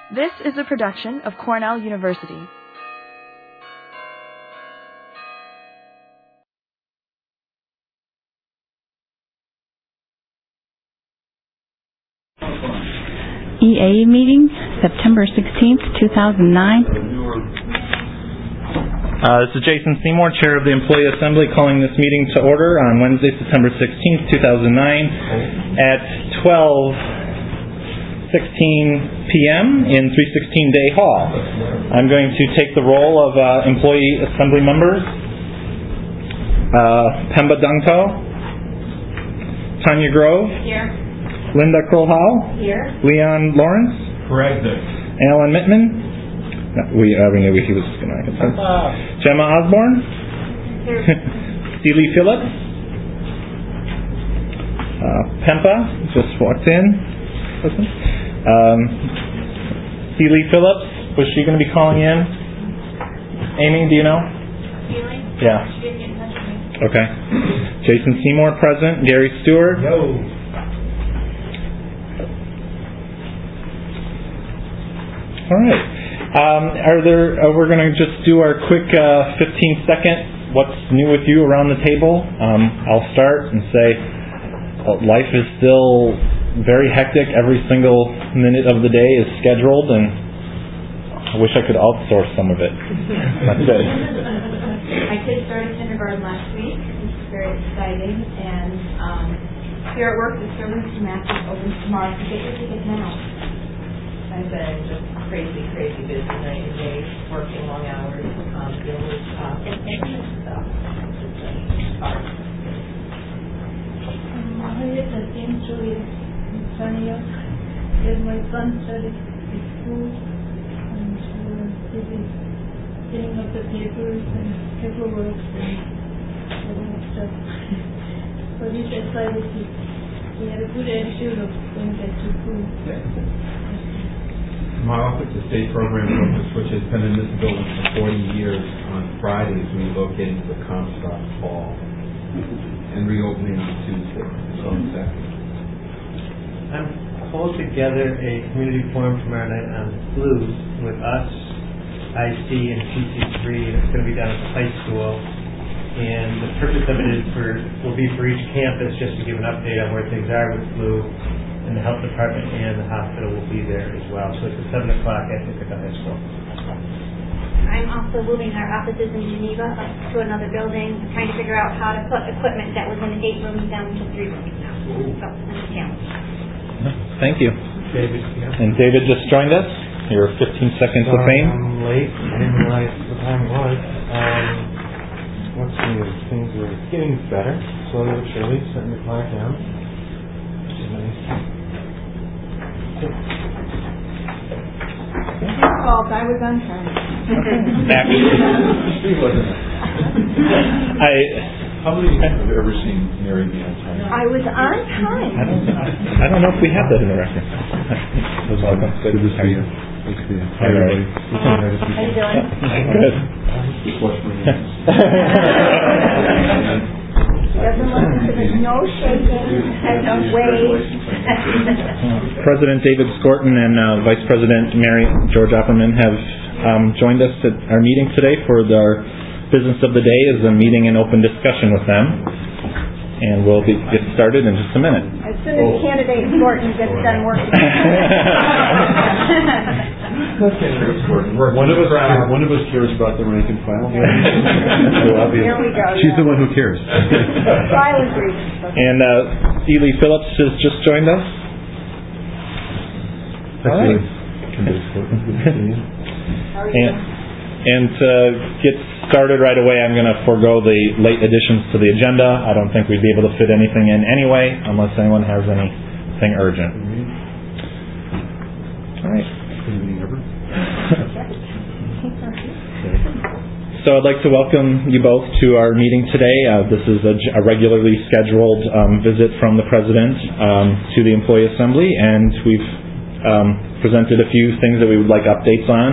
This is a production of Cornell University. EA meeting, September 16th, 2009. This is Jason Seymour, Chair of the Employee Assembly, calling this meeting to order on Wednesday, September 16th, 2009 at 12:16 p.m. in 316 Day Hall. I'm going to take the role of Employee Assembly members. Pemba Dungto. Tanya Grove. Here. Linda Krolhau. Here. Leon Lawrence. Present. Alan Mittman. We knew he was going to answer. Gemma Osborne. Here. Seeley Phillips. Pemba just walked in. Seeley Phillips. Was she going to be calling in? Amy, do you know? Seeley? Yeah. She didn't get in touch with me. Okay. Jason Seymour present. Gary Stewart. Yo. All right. We're going to just do our quick 15-second what's new with you around the table. I'll start and say life is still very hectic. Every single minute of the day is scheduled, and I wish I could outsource some of it. That's it. My kids started kindergarten last week, which is very exciting, and here at work the Servants to Masters opens tomorrow, so get your tickets now. I've been just crazy busy night and day, working long hours, dealing with stuff. It's stuff. My son started school and busy getting up the papers and paperwork and all that stuff. But he's excited. He had a good attitude of going back to school. My office is State Program Office, which has been in this building for 40 years. On Fridays, we locate the Comstock Hall and reopening on Tuesday. So I'm pulled together a community forum tomorrow night on blues with us, IC, and PC3, and it's going to be down at the high school. And the purpose of it will be for each campus just to give an update on where things are with flu. And the health department and the hospital will be there as well. So it's at 7 o'clock, I think, at the high school. I'm also moving our offices in Geneva up to another building, trying to figure out how to put equipment that was in 8 rooms down to 3 rooms now. So, that's a challenge. Thank you. David, yeah. And David just joined us. Your 15 seconds of fame. I'm late. I didn't realize what time it was. What's new? Things are getting better. Slowly but surely, starting to quiet down. Which is nice. His fault. I was on time. How many have ever seen Mary be on time? I was on time. I don't know if we have that in the record. Welcome. Good to see you. Good to see you. Hi, everybody. How you doing? Good. Just watch my Doesn't look as if there's no shaking and no waves. President David Skorton and Vice President Mary George Opperman have joined us at our meeting today for our business of the day is a meeting and open discussion with them. And we'll get started in just a minute. As soon as candidate Skorton gets done working. One of us cares about the rank and file. Here we go. She's the one who cares. Silent reasons. And Seeley Phillips has just joined us. All right. And to get started right away, I'm going to forego the late additions to the agenda. I don't think we'd be able to fit anything in anyway, unless anyone has anything urgent. All right. So I'd like to welcome you both to our meeting today. This is a regularly scheduled visit from the President to the Employee Assembly, and we've presented a few things that we would like updates on.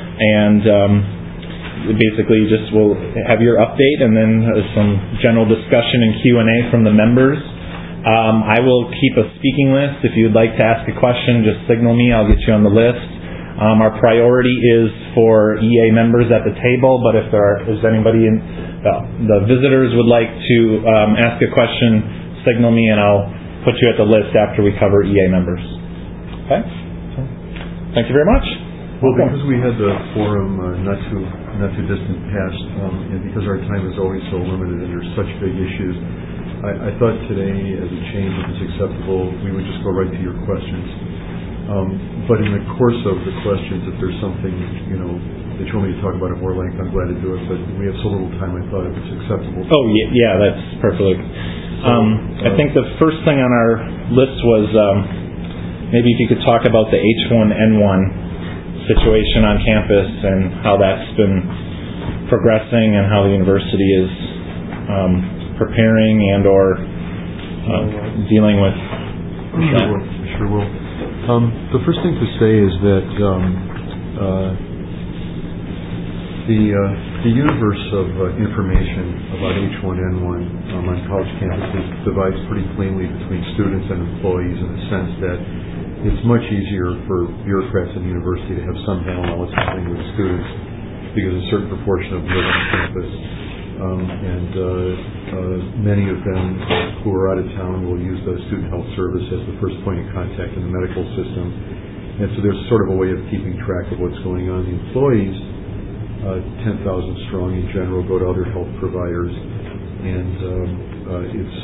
And basically just we'll have your update and then some general discussion and Q&A from the members. I will keep a speaking list. If you'd like to ask a question, just signal me. I'll get you on the list. Our priority is for EA members at the table, but if there is anybody in the visitors would like to ask a question, signal me and I'll put you at the list after we cover EA members. Okay? Thank you very much. Well, because we had the forum not too distant past, and because our time is always so limited and there's such big issues, I thought today, as a change, if it's acceptable, we would just go right to your questions. But in the course of the questions, if there's something, that you want me to talk about at more length, I'm glad to do it. But we have so little time, I thought it was acceptable. Oh, yeah, that's perfect. I think the first thing on our list was maybe if you could talk about the H1N1 situation on campus and how that's been progressing and how the university is preparing and or dealing with that. Sure will. The first thing to say is that the universe of information about H1N1 on college campuses divides pretty plainly between students and employees in the sense that it's much easier for bureaucrats in the university to have some handle on what's happening with students because a certain proportion of them live on campus. Many of them who are out of town will use the student health service as the first point of contact in the medical system. And so there's sort of a way of keeping track of what's going on. The employees, 10,000 strong in general, go to other health providers, and it's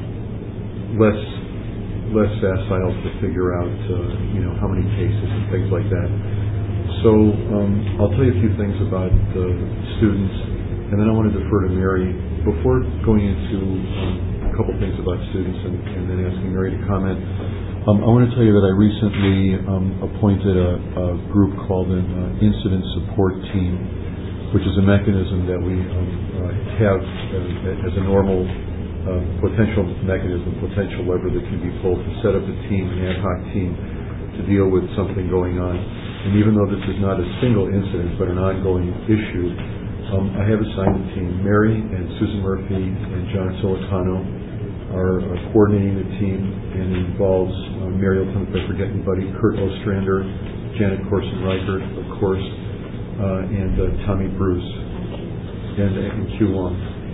less facile to figure out, how many cases and things like that. So I'll tell you a few things about students, and then I want to defer to Mary. Before going into a couple things about students and then asking Mary to comment, I want to tell you that I recently appointed a group called an Incident Support Team, which is a mechanism that we have as a normal potential mechanism, potential lever that can be pulled to set up a team, an ad hoc team, to deal with something going on. And even though this is not a single incident but an ongoing issue, I have assigned a team. Mary and Susan Murphy and John Solicano are coordinating the team, and it involves Mary, I'll tell me if I forget anybody, Kurt Ostrander, Janet Corson-Reichert, of course, and Tommy Bruce, and Q Wong.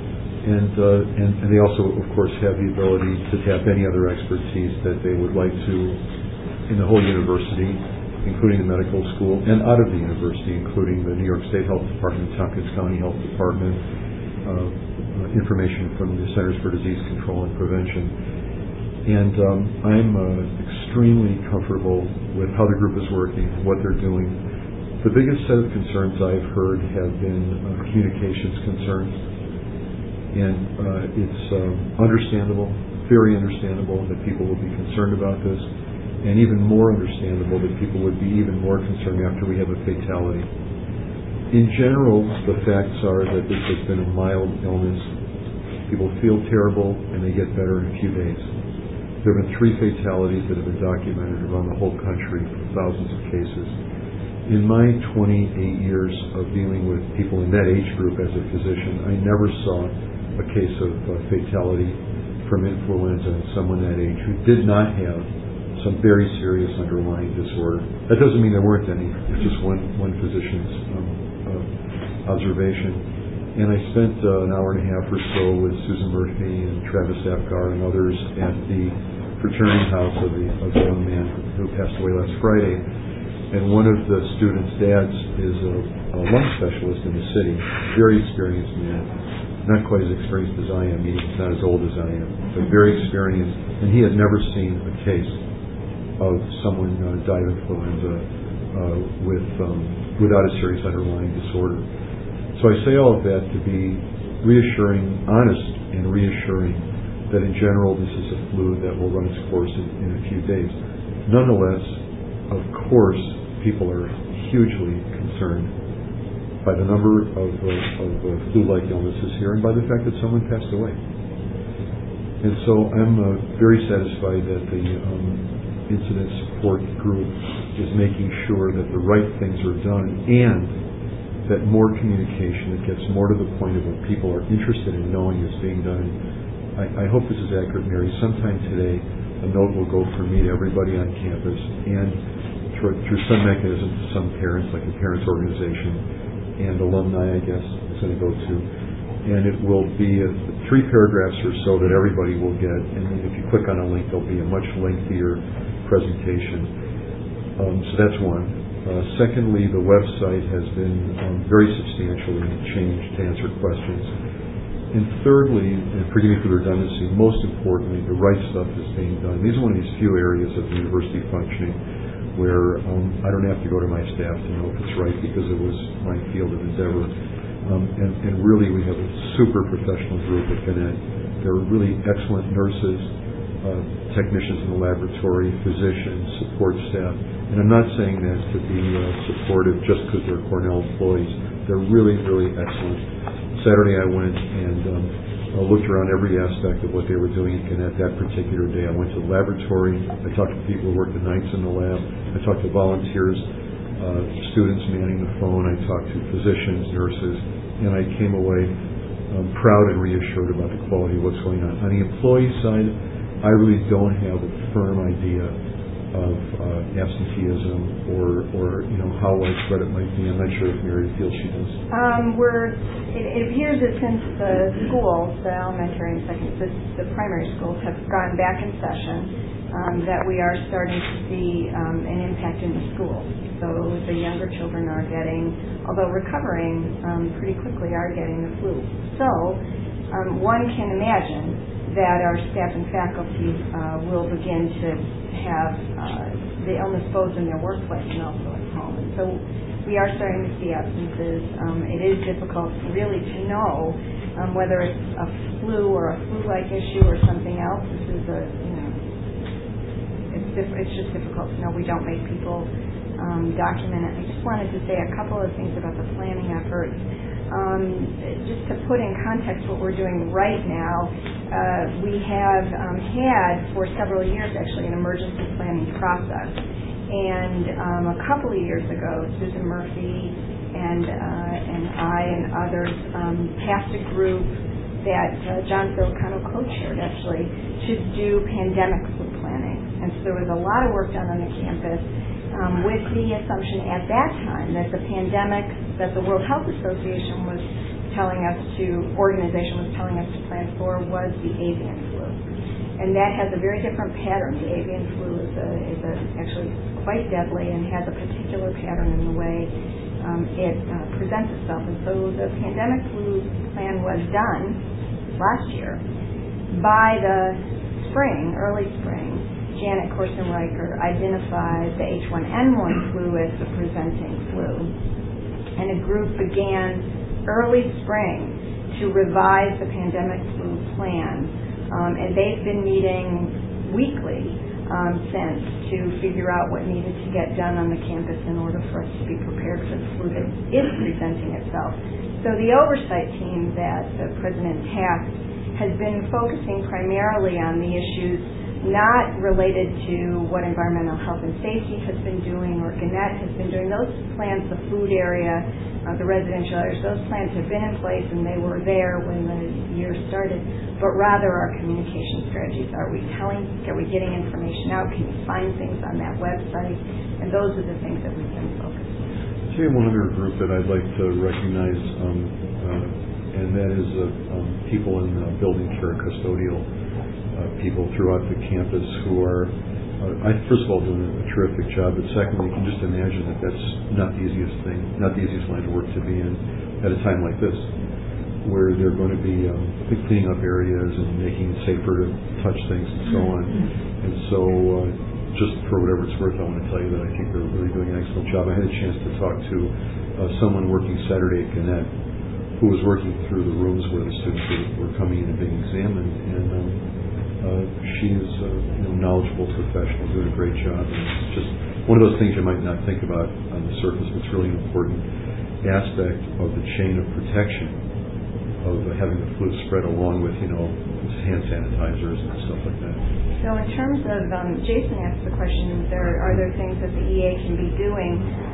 And they also, of course, have the ability to tap any other expertise that they would like to in the whole university, including the medical school, and out of the university, including the New York State Health Department, Tompkins County Health Department, information from the Centers for Disease Control and Prevention. And I'm extremely comfortable with how the group is working, what they're doing. The biggest set of concerns I've heard have been communications concerns. And it's understandable, very understandable, that people will be concerned about this. And even more understandable that people would be even more concerned after we have a fatality. In general, the facts are that this has been a mild illness. People feel terrible and they get better in a few days. There have been 3 fatalities that have been documented around the whole country, thousands of cases. In my 28 years of dealing with people in that age group as a physician, I never saw a case of fatality from influenza in someone that age who did not have some very serious underlying disorder. That doesn't mean there weren't any. It's just one physician's observation. And I spent an hour and a half or so with Susan Murphy and Travis Apgar and others at the fraternity house of the young man who passed away last Friday. And one of the students' dads is a lung specialist in the city, very experienced man. Not quite as experienced as I am, he's not as old as I am, but very experienced. And he had never seen a case of someone die of influenza without a serious underlying disorder. So I say all of that to be reassuring, honest and reassuring that in general this is a flu that will run its course in a few days. Nonetheless, of course, people are hugely concerned by the number of flu-like illnesses here and by the fact that someone passed away. And so I'm very satisfied that the Incident Support Group is making sure that the right things are done and that more communication that gets more to the point of what people are interested in knowing is being done. I hope this is accurate, Mary. Sometime today, a note will go from me to everybody on campus and through some mechanism to some parents, like a parents organization, and alumni, I guess, it's going to go to. And it will be 3 paragraphs or so that everybody will get. And then if you click on a link, there'll be a much lengthier presentation. So that's one. Secondly, the website has been very substantially changed to answer questions. And thirdly, and forgive me for the redundancy, most importantly, the right stuff is being done. These are one of these few areas of the university functioning where I don't have to go to my staff to know if it's right because it was my field of endeavor. And really, we have a super professional group at Gannett. They're really excellent nurses, technicians in the laboratory, physicians, support staff. And I'm not saying that to be supportive just because they're Cornell employees. They're really, really excellent. Saturday I went and looked around every aspect of what they were doing at Gannett that particular day. I went to the laboratory. I talked to people who worked the nights in the lab. I talked to volunteers, students manning the phone. I talked to physicians, nurses, and I came away proud and reassured about the quality of what's going on. On the employee side, I really don't have a firm idea of absenteeism or how widespread it might be. I'm not sure if Mary feels she does. It appears that since the schools, the elementary and the primary schools have gone back in session, that we are starting to see an impact in the schools. So the younger children are getting, although recovering pretty quickly, are getting the flu. So one can imagine that our staff and faculty will begin to have the illness both in their workplace and also at home. And so we are starting to see absences. It is difficult really to know whether it's a flu or a flu-like issue or something else. This is it's just difficult to know. We don't make people document it. I just wanted to say a couple of things about the planning efforts. Just to put in context what we're doing right now, we have had for several years actually an emergency planning process. And a couple of years ago, Susan Murphy and I and others passed a group that John Filocano co-chaired actually to do pandemic flu planning. And so there was a lot of work done on the campus with the assumption at that time that the pandemic that the World Health Association was telling us organization was telling us to plan for was the avian flu. And that has a very different pattern. The avian flu is actually quite deadly and has a particular pattern in the way it presents itself. And so the pandemic flu plan was done last year. By the spring, early spring, Janet Korsen-Riker identified the H1N1 flu as the presenting flu. And a group began early spring to revise the pandemic flu plan. And they've been meeting weekly since to figure out what needed to get done on the campus in order for us to be prepared for the flu that is presenting itself. So the oversight team that the President tasked has been focusing primarily on the issues not related to what environmental health and safety has been doing or Gannett has been doing. Those plans, the food area, the residential areas, those plans have been in place and they were there when the year started, but rather our communication strategies. Are we getting information out? Can you find things on that website? And those are the things that we've been focused on. I'll tell you one other group that I'd like to recognize, and that is people in building care, custodial people throughout the campus who are, first of all, doing a terrific job, but secondly, you can just imagine that that's not the easiest thing, not the easiest line of work to be in at a time like this, where they're going to be cleaning up areas and making it safer to touch things and so on. And so, just for whatever it's worth, I want to tell you that I think they're really doing an excellent job. I had a chance to talk to someone working Saturday at Gannett who was working through the rooms where the students were coming in and being examined, and she is knowledgeable professional, doing a great job. And it's just one of those things you might not think about on the surface, but it's really an important aspect of the chain of protection of having the flu spread along with, hand sanitizers and stuff like that. So in terms of, Jason asked the question, are there things that the EA can be doing?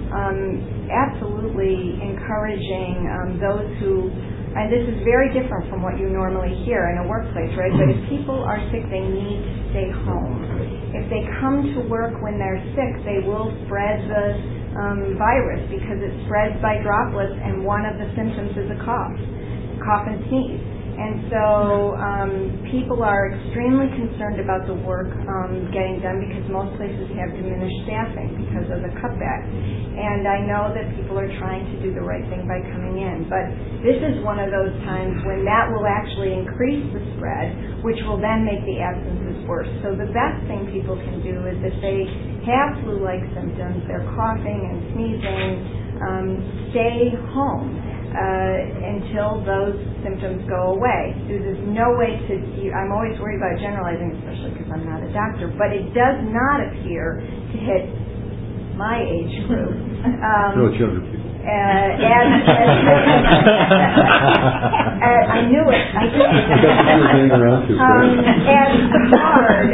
Absolutely encouraging those who, and this is very different from what you normally hear in a workplace, right? But if people are sick, they need to stay home. if they come to work when they're sick, they will spread the virus because it spreads by droplets, and one of the symptoms is a cough and sneeze. And so people are extremely concerned about the work getting done because most places have diminished staffing because of the cutback. And I know that people are trying to do the right thing by coming in. But this is one of those times when that will actually increase the spread, which will then make the absences worse. So the best thing people can do is if they have flu-like symptoms, they're coughing and sneezing, stay home until those symptoms go away. There's no way to, I'm always worried about generalizing, especially because I'm not a doctor, but it does not appear to hit my age group. No, it's younger people. I knew it. I did. As hard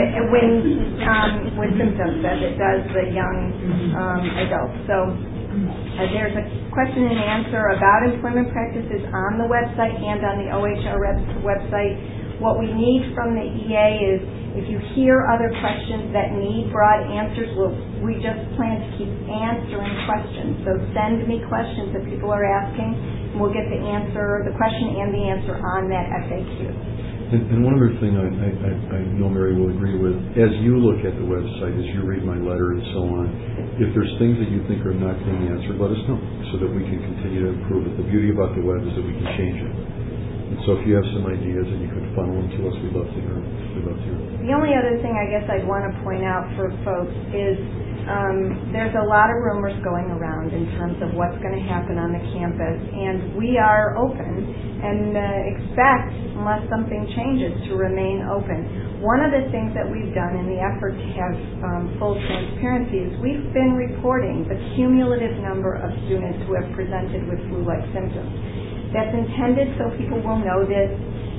with symptoms as it does the young adults. So there's a question and answer about employment practices on the website and on the OHR website. What we need from the EA is if you hear other questions that need broad answers, we just plan to keep answering questions. So send me questions that people are asking, and we'll get the question and the answer on that FAQ. And one other thing I know Mary will agree with, as you look at the website, as you read my letter and so on, if there's things that you think are not being answered, let us know so that we can continue to improve it. The beauty about the web is that we can change it. And so if you have some ideas and you could funnel them to us, we'd love to hear them. The only other thing I guess I'd want to point out for folks is there's a lot of rumors going around in terms of what's going to happen on the campus, and we are open and expect, unless something changes, to remain open. One of the things that we've done in the effort to have full transparency is we've been reporting the cumulative number of students who have presented with flu-like symptoms. That's intended so people will know the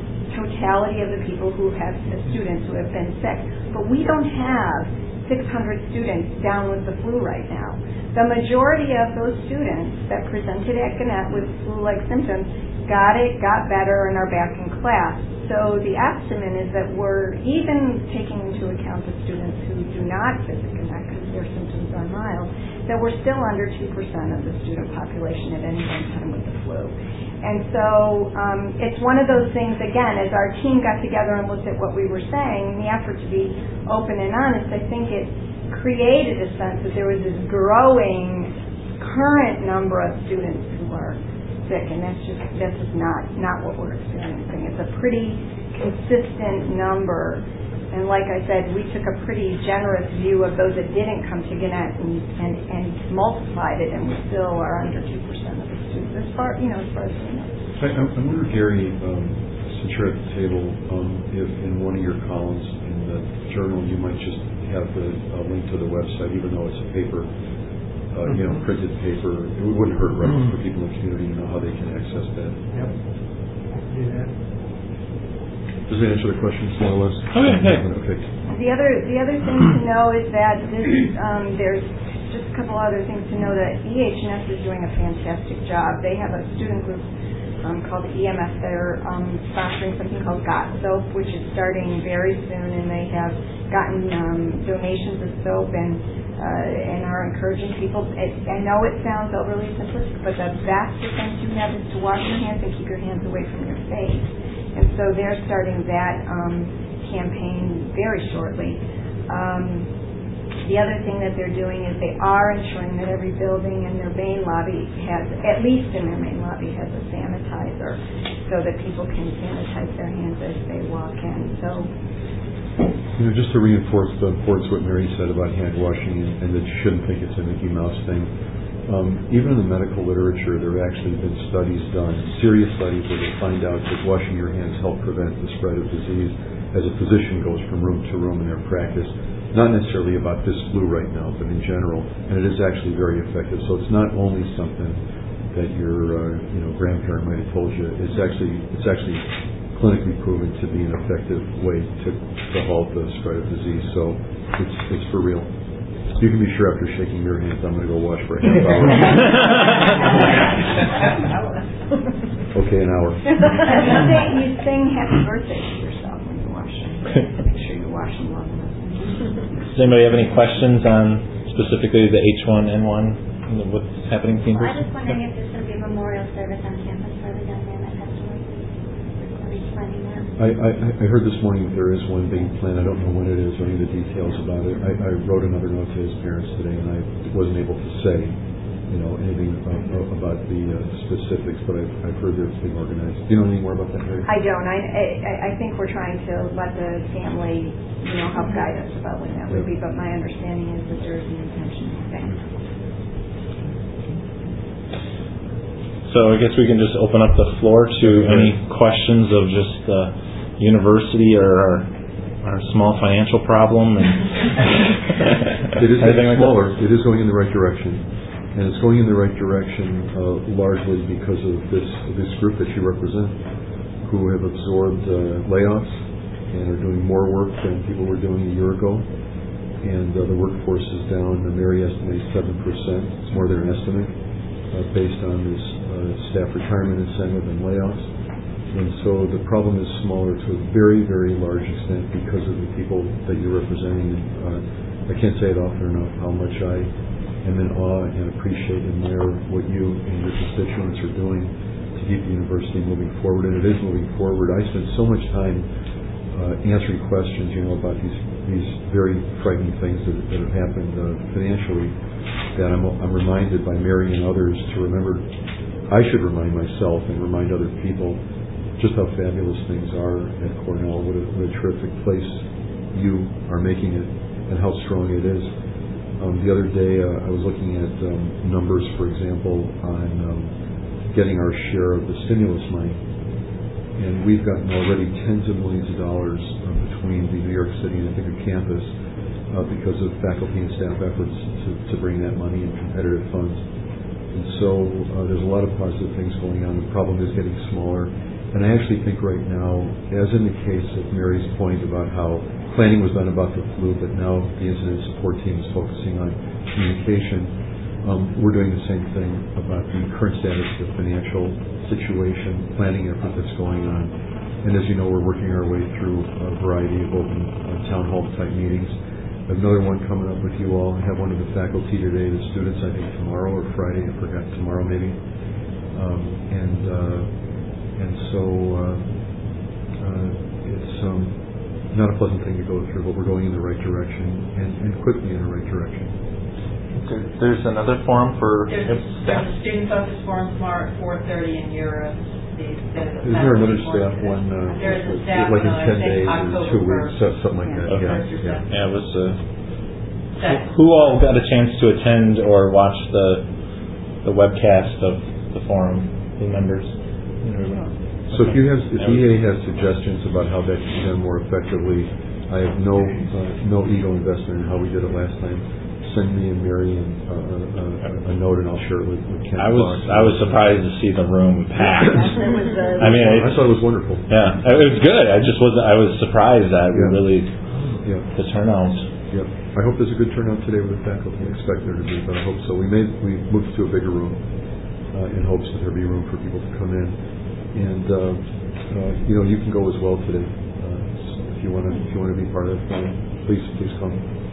totality of the people who have, the students who have been sick. But we don't have 600 students down with the flu right now. The majority of those students that presented at Gannett with flu-like symptoms got better, and are back in class. So the estimate is that we're even taking into account the students who do not visit Gannett because their symptoms are mild, that we're still under 2% of the student population at any one time with the flu. And so it's one of those things, again, as our team got together and looked at what we were saying, in the effort to be open and honest, I think it created a sense that there was this growing current number of students who are sick, and that's just not what we're experiencing. It's a pretty consistent number. And like I said, we took a pretty generous view of those that didn't come to Gannett and multiplied it, and we still are under 2% of the students, as far as we know. I wonder, Gary, since you're at the table, if in one of your columns in the journal you might just have the link to the website, even though it's a paper, printed paper. It wouldn't hurt, right, for people in the community to know how they can access that. Yep. Do that. Does that answer the question, more or less? Okay. The other thing to know is that there's just a couple other things to know that EH&S is doing a fantastic job. They have a student group called EMS. They're sponsoring something called Got Soap, which is starting very soon, and they have gotten donations of soap and are encouraging people. I know it sounds overly simplistic, but the best defense you have is to wash your hands and keep your hands away from your face. And so they're starting that campaign very shortly. The other thing that they're doing is they are ensuring that every building in their main lobby has, at least in their main lobby, has a sanitizer so that people can sanitize their hands as they walk in. So, just to reinforce the importance of what Mary said about hand washing and that you shouldn't think it's a Mickey Mouse thing. Even in the medical literature, there have actually been studies done, serious studies, where they find out that washing your hands help prevent the spread of disease as a physician goes from room to room in their practice. Not necessarily about this flu right now, but in general, and it is actually very effective. So it's not only something that your grandparent might have told you. It's actually clinically proven to be an effective way to halt the spread of disease. So it's for real. You can be sure after shaking your hands, I'm going to go wash for a half hour. Okay, an hour. You sing happy birthday to yourself when you wash them. Make sure you wash them long enough. Does anybody have any questions on specifically the H1N1, what's happening in Cambridge? I was wondering if there's going to be a memorial service on campus for the young man that passed away. Are we planning that? I heard this morning that there is one being planned. I don't know when it is or any of the details about it. I wrote another note to his parents today, and I wasn't able to say, anything about the specifics, but I've heard that it's being organized. Do you know anything more about that, Harry? I don't. I think we're trying to let the family, help guide us about when that would be, but my understanding is that there is an intention. Thanks. So I guess we can just open up the floor to any questions of just the university or our small financial problem. And it is getting smaller. It is going in the right direction. And it's going in the right direction largely because of this group that you represent, who have absorbed layoffs and are doing more work than people were doing a year ago. And the workforce is down. Mary estimates 7%. It's more than an estimate based on this staff retirement incentive and layoffs. And so the problem is smaller to a very, very large extent because of the people that you're representing. I can't say it often enough how much I am in awe and appreciate and admire what you and your constituents are doing to keep the university moving forward, and it is moving forward. I spent so much time answering questions, about these very frightening things that have happened financially, that I'm reminded by Mary and others to remember. I should remind myself and remind other people just how fabulous things are at Cornell, what a terrific place you are making it, and how strong it is. The other day, I was looking at numbers, for example, on getting our share of the stimulus money. And we've gotten already tens of millions of dollars between the New York City and Ithaca campus because of faculty and staff efforts to bring that money in competitive funds. And so there's a lot of positive things going on. The problem is getting smaller. And I actually think right now, as in the case of Mary's point about how planning was done about the flu, but now the incident support team is focusing on communication. We're doing the same thing about the current status of the financial situation, planning effort that's going on. And as you know, we're working our way through a variety of open town hall type meetings. I have another one coming up with you all. I have one of the faculty today, the students, I think tomorrow or Friday. I forgot, tomorrow maybe. And so it's not a pleasant thing to go through, but we're going in the right direction and quickly in the right direction. Okay. There's another forum for staff. There's a student-focused forum tomorrow at 4:30 in Europe. Is there another staff one? There is a staff like in 10 I days think or 2 weeks, something like that. Okay. Yeah. It was. Who all got a chance to attend or watch the webcast of the forum? The members. So if EA has suggestions about how that can be done more effectively, I have no ego investment in how we did it last time. Send me and Mary a note, and I'll share it with Ken. I was surprised to see the room packed. I thought it was wonderful. Yeah, it was good. I was surprised that the turnout. Yeah, I hope there's a good turnout today with the faculty. I expect there to be, but I hope so. We moved to a bigger room in hopes that there'd be room for people to come in. And you can go as well today. If you want to be part of it, please come.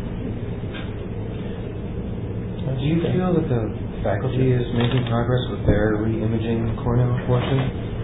Do you feel that the faculty is making progress with their re-imaging Cornell portion?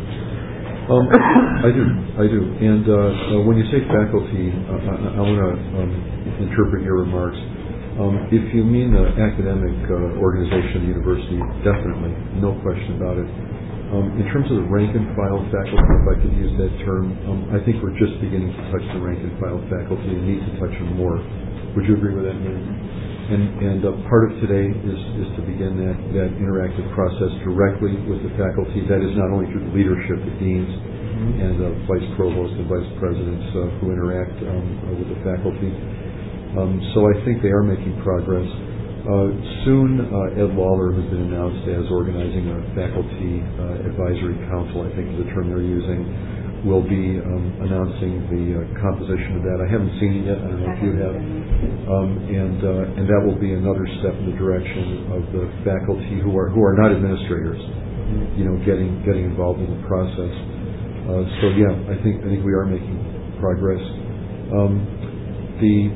I do. And when you say faculty, I want to interpret your remarks. If you mean the academic organization of the university, definitely, no question about it. In terms of the rank and file faculty, if I could use that term, I think we're just beginning to touch the rank and file faculty and need to touch them more. Would you agree with that, Mary? And part of today is to begin that interactive process directly with the faculty. That is not only through the leadership, the deans, and vice provosts and vice presidents who interact with the faculty. So I think they are making progress. Soon, Ed Lawler, who's been announced as organizing a faculty advisory council, I think is the term they're using, will be announcing the composition of that. I haven't seen it yet. I don't know if you have. And that will be another step in the direction of the faculty who are not administrators, getting involved in the process. So yeah, I think we are making progress.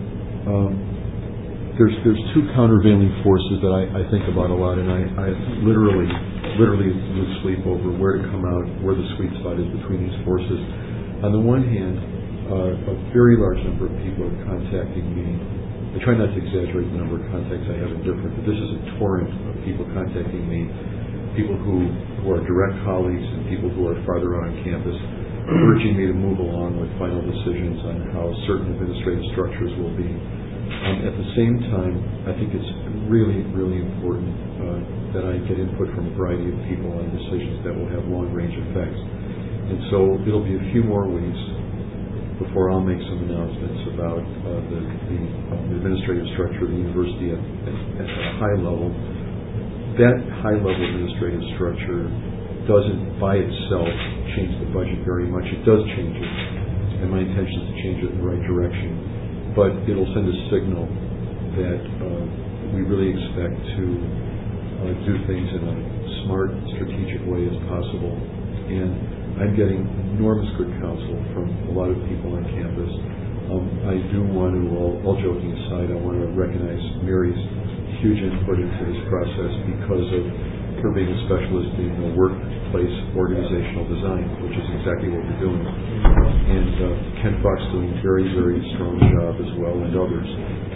there's two countervailing forces that I think about a lot, and I literally lose sleep over where to come out, where the sweet spot is between these forces. On the one hand, a very large number of people are contacting me. I try not to exaggerate the number of contacts I have in different, but this is a torrent of people contacting me, people who are direct colleagues and people who are farther out on campus, urging me to move along with final decisions on how certain administrative structures will be. At the same time, I think it's really, really important that I get input from a variety of people on decisions that will have long-range effects. And so it'll be a few more weeks before I'll make some announcements about the administrative structure of the university at a high level. That high-level administrative structure doesn't by itself change the budget very much. It does change it, and my intention is to change it in the right direction. But it'll send a signal that we really expect to do things in a smart, strategic way as possible. And I'm getting enormous good counsel from a lot of people on campus. I do want to, all joking aside, I want to recognize Mary's huge input into this process because of her being a specialist in workplace organizational design, which is exactly what we're doing. And Ken Fox doing a very, very strong job as well, and others.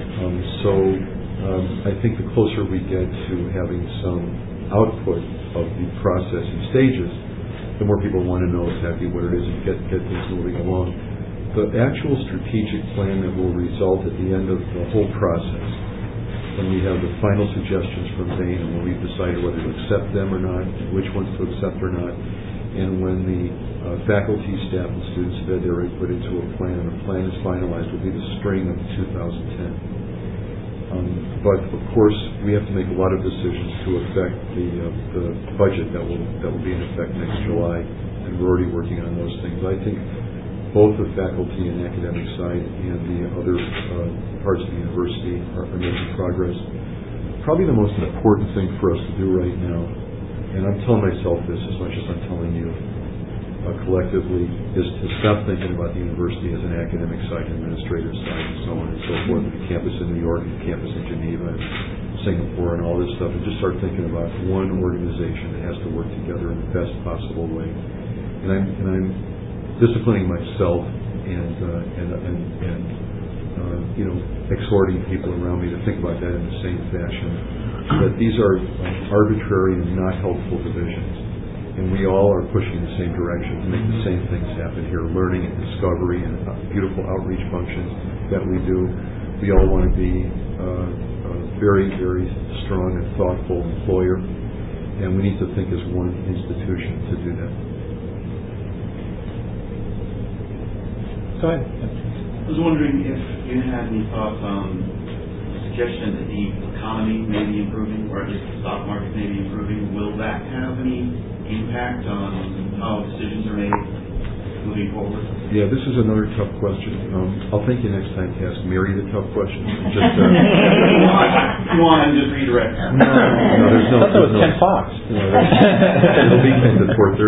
I think the closer we get to having some output of the process and stages, the more people want to know exactly what it is and get things moving along. The actual strategic plan that will result at the end of the whole process, when we have the final suggestions from Bain and when we've decided whether to accept them or not, which ones to accept or not, and when the faculty, staff, and students have had their input into a plan and the plan is finalized, will be the spring of 2010. But of course, we have to make a lot of decisions to affect the budget that will be in effect next July, and we're already working on those things. I think both the faculty and academic side and the other parts of the university are making progress. Probably the most important thing for us to do right now, and I'm telling myself this as much as I'm telling you collectively, is to stop thinking about the university as an academic side, administrative side, and so on and so forth, the campus in New York, the campus in Geneva, and Singapore, and all this stuff, and just start thinking about one organization that has to work together in the best possible way. And I'm disciplining myself and exhorting people around me to think about that in the same fashion, that these are arbitrary and not helpful divisions. And we all are pushing in the same direction to make the same things happen here, learning and discovery and beautiful outreach functions that we do. We all want to be a very, very strong and thoughtful employer, and we need to think as one institution to do that. Go ahead. I was wondering if you had any thoughts on the suggestion that the economy may be improving, or at least the stock market may be improving. Will that have any impact on how decisions are made moving forward? Yeah, this is another tough question. I'll thank you next time to ask Mary the tough question. Just, Come on, and just redirect. No, there's no. I thought that was Ken Fox. No, it'll be 10 to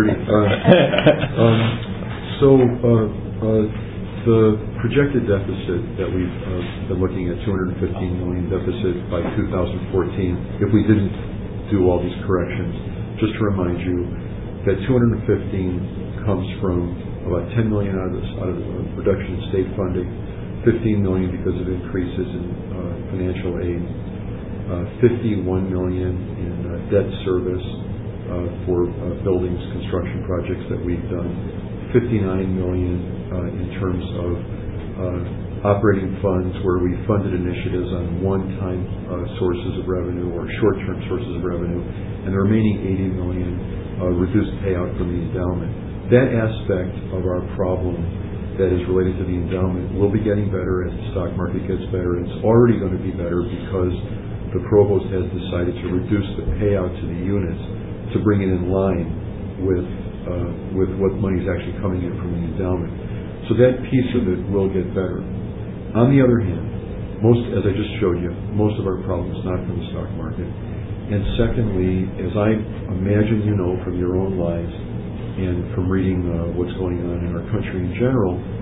4:30. The projected deficit that we've been looking at, $215 million deficit by 2014, if we didn't do all these corrections, just to remind you that 215 comes from about $10 million out of the reduction in state funding, $15 million because of increases in financial aid, $51 million in debt service for buildings, construction projects that we've done, $59 million in terms of operating funds where we funded initiatives on one-time sources of revenue or short-term sources of revenue, and the remaining $80 million reduced payout from the endowment. That aspect of our problem that is related to the endowment will be getting better as the stock market gets better. It's already going to be better because the provost has decided to reduce the payout to the units to bring it in line with what money is actually coming in from the endowment. So that piece of it will get better. On the other hand, as I just showed you, most of our problem is not from the stock market. And secondly, as I imagine you know from your own lives and from reading what's going on in our country in general,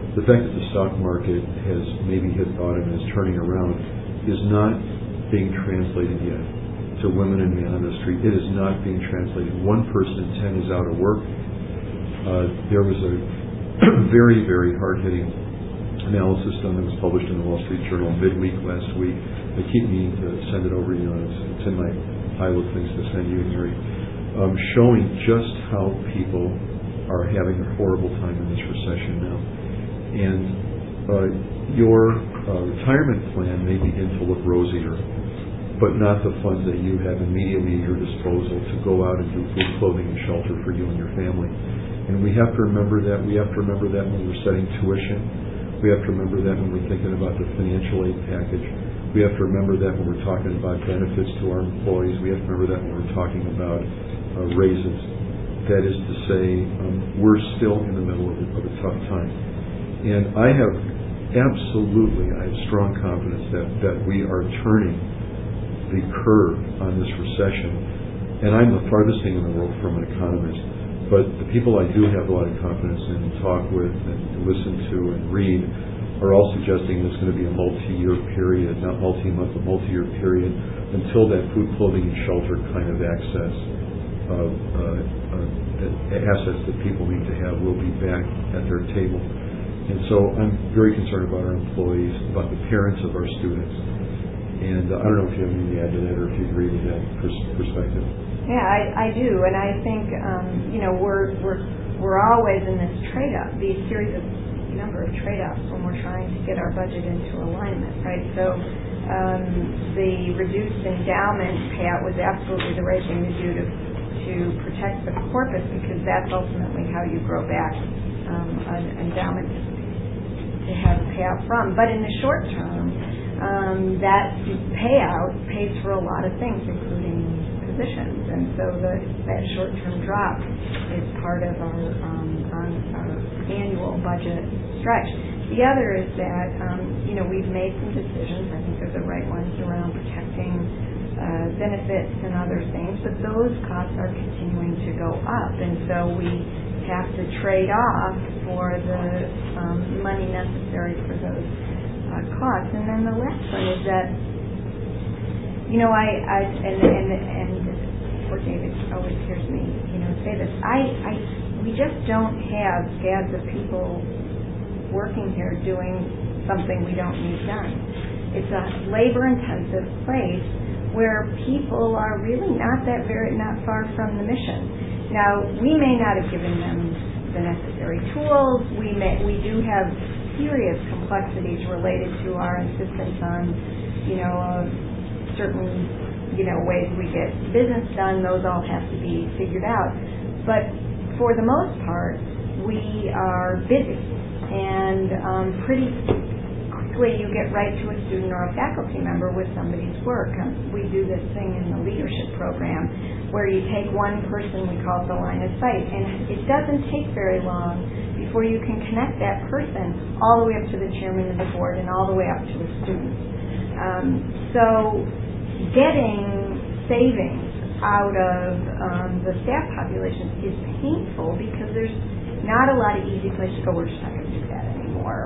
the fact that the stock market has maybe hit bottom and is turning around is not being translated yet to women and men on the street. It is not being translated. 1 person in 10 is out of work. There was a very, very hard-hitting analysis done that was published in the Wall Street Journal midweek last week. I keep meaning to send it over, it's in my pile of things to send you, Mary, showing just how people are having a horrible time in this recession now. And your retirement plan may begin to look rosier, but not the funds that you have immediately at your disposal to go out and do food, clothing, and shelter for you and your family. And we have to remember that. We have to remember that when we're setting tuition. We have to remember that when we're thinking about the financial aid package. We have to remember that when we're talking about benefits to our employees. We have to remember that when we're talking about raises. That is to say, we're still in the middle of a tough time. And I have strong confidence that we are turning the curve on this recession. And I'm the farthest thing in the world from an economist. But the people I do have a lot of confidence in and talk with and listen to and read are all suggesting there's going to be a multi-year period, not multi-month, but multi-year period until that food, clothing, and shelter kind of access assets that people need to have will be back at their table. And so I'm very concerned about our employees, about the parents of our students. And I don't know if you have anything to add to that or if you agree with that perspective. Yeah, I do, and I think we're always in this trade-off, these series of number of trade-offs when we're trying to get our budget into alignment, right? So the reduced endowment payout was absolutely the right thing to do to protect the corpus, because that's ultimately how you grow back an endowment to have a payout from. But in the short term, that payout pays for a lot of things, including positions, and so that short-term drop is part of our annual budget stretch. The other is that we've made some decisions. I think they're the right ones around protecting benefits and other things, but those costs are continuing to go up, and so we have to trade off for the money necessary for those costs. And then the last one is that poor David always hears me, say this. We just don't have scads of people working here doing something we don't need done. It's a labor-intensive place where people are really not far from the mission. Now, we may not have given them the necessary tools. We do have serious complexities related to our insistence on, certain ways we get business done. Those all have to be figured out. But for the most part, we are busy, and pretty quickly you get right to a student or a faculty member with somebody's work. We do this thing in the leadership program where you take one person, we call it the line of sight, and it doesn't take very long before you can connect that person all the way up to the chairman of the board and all the way up to a student. So getting savings out of the staff population is painful because there's not a lot of easy place to go. We're just not going to do that anymore,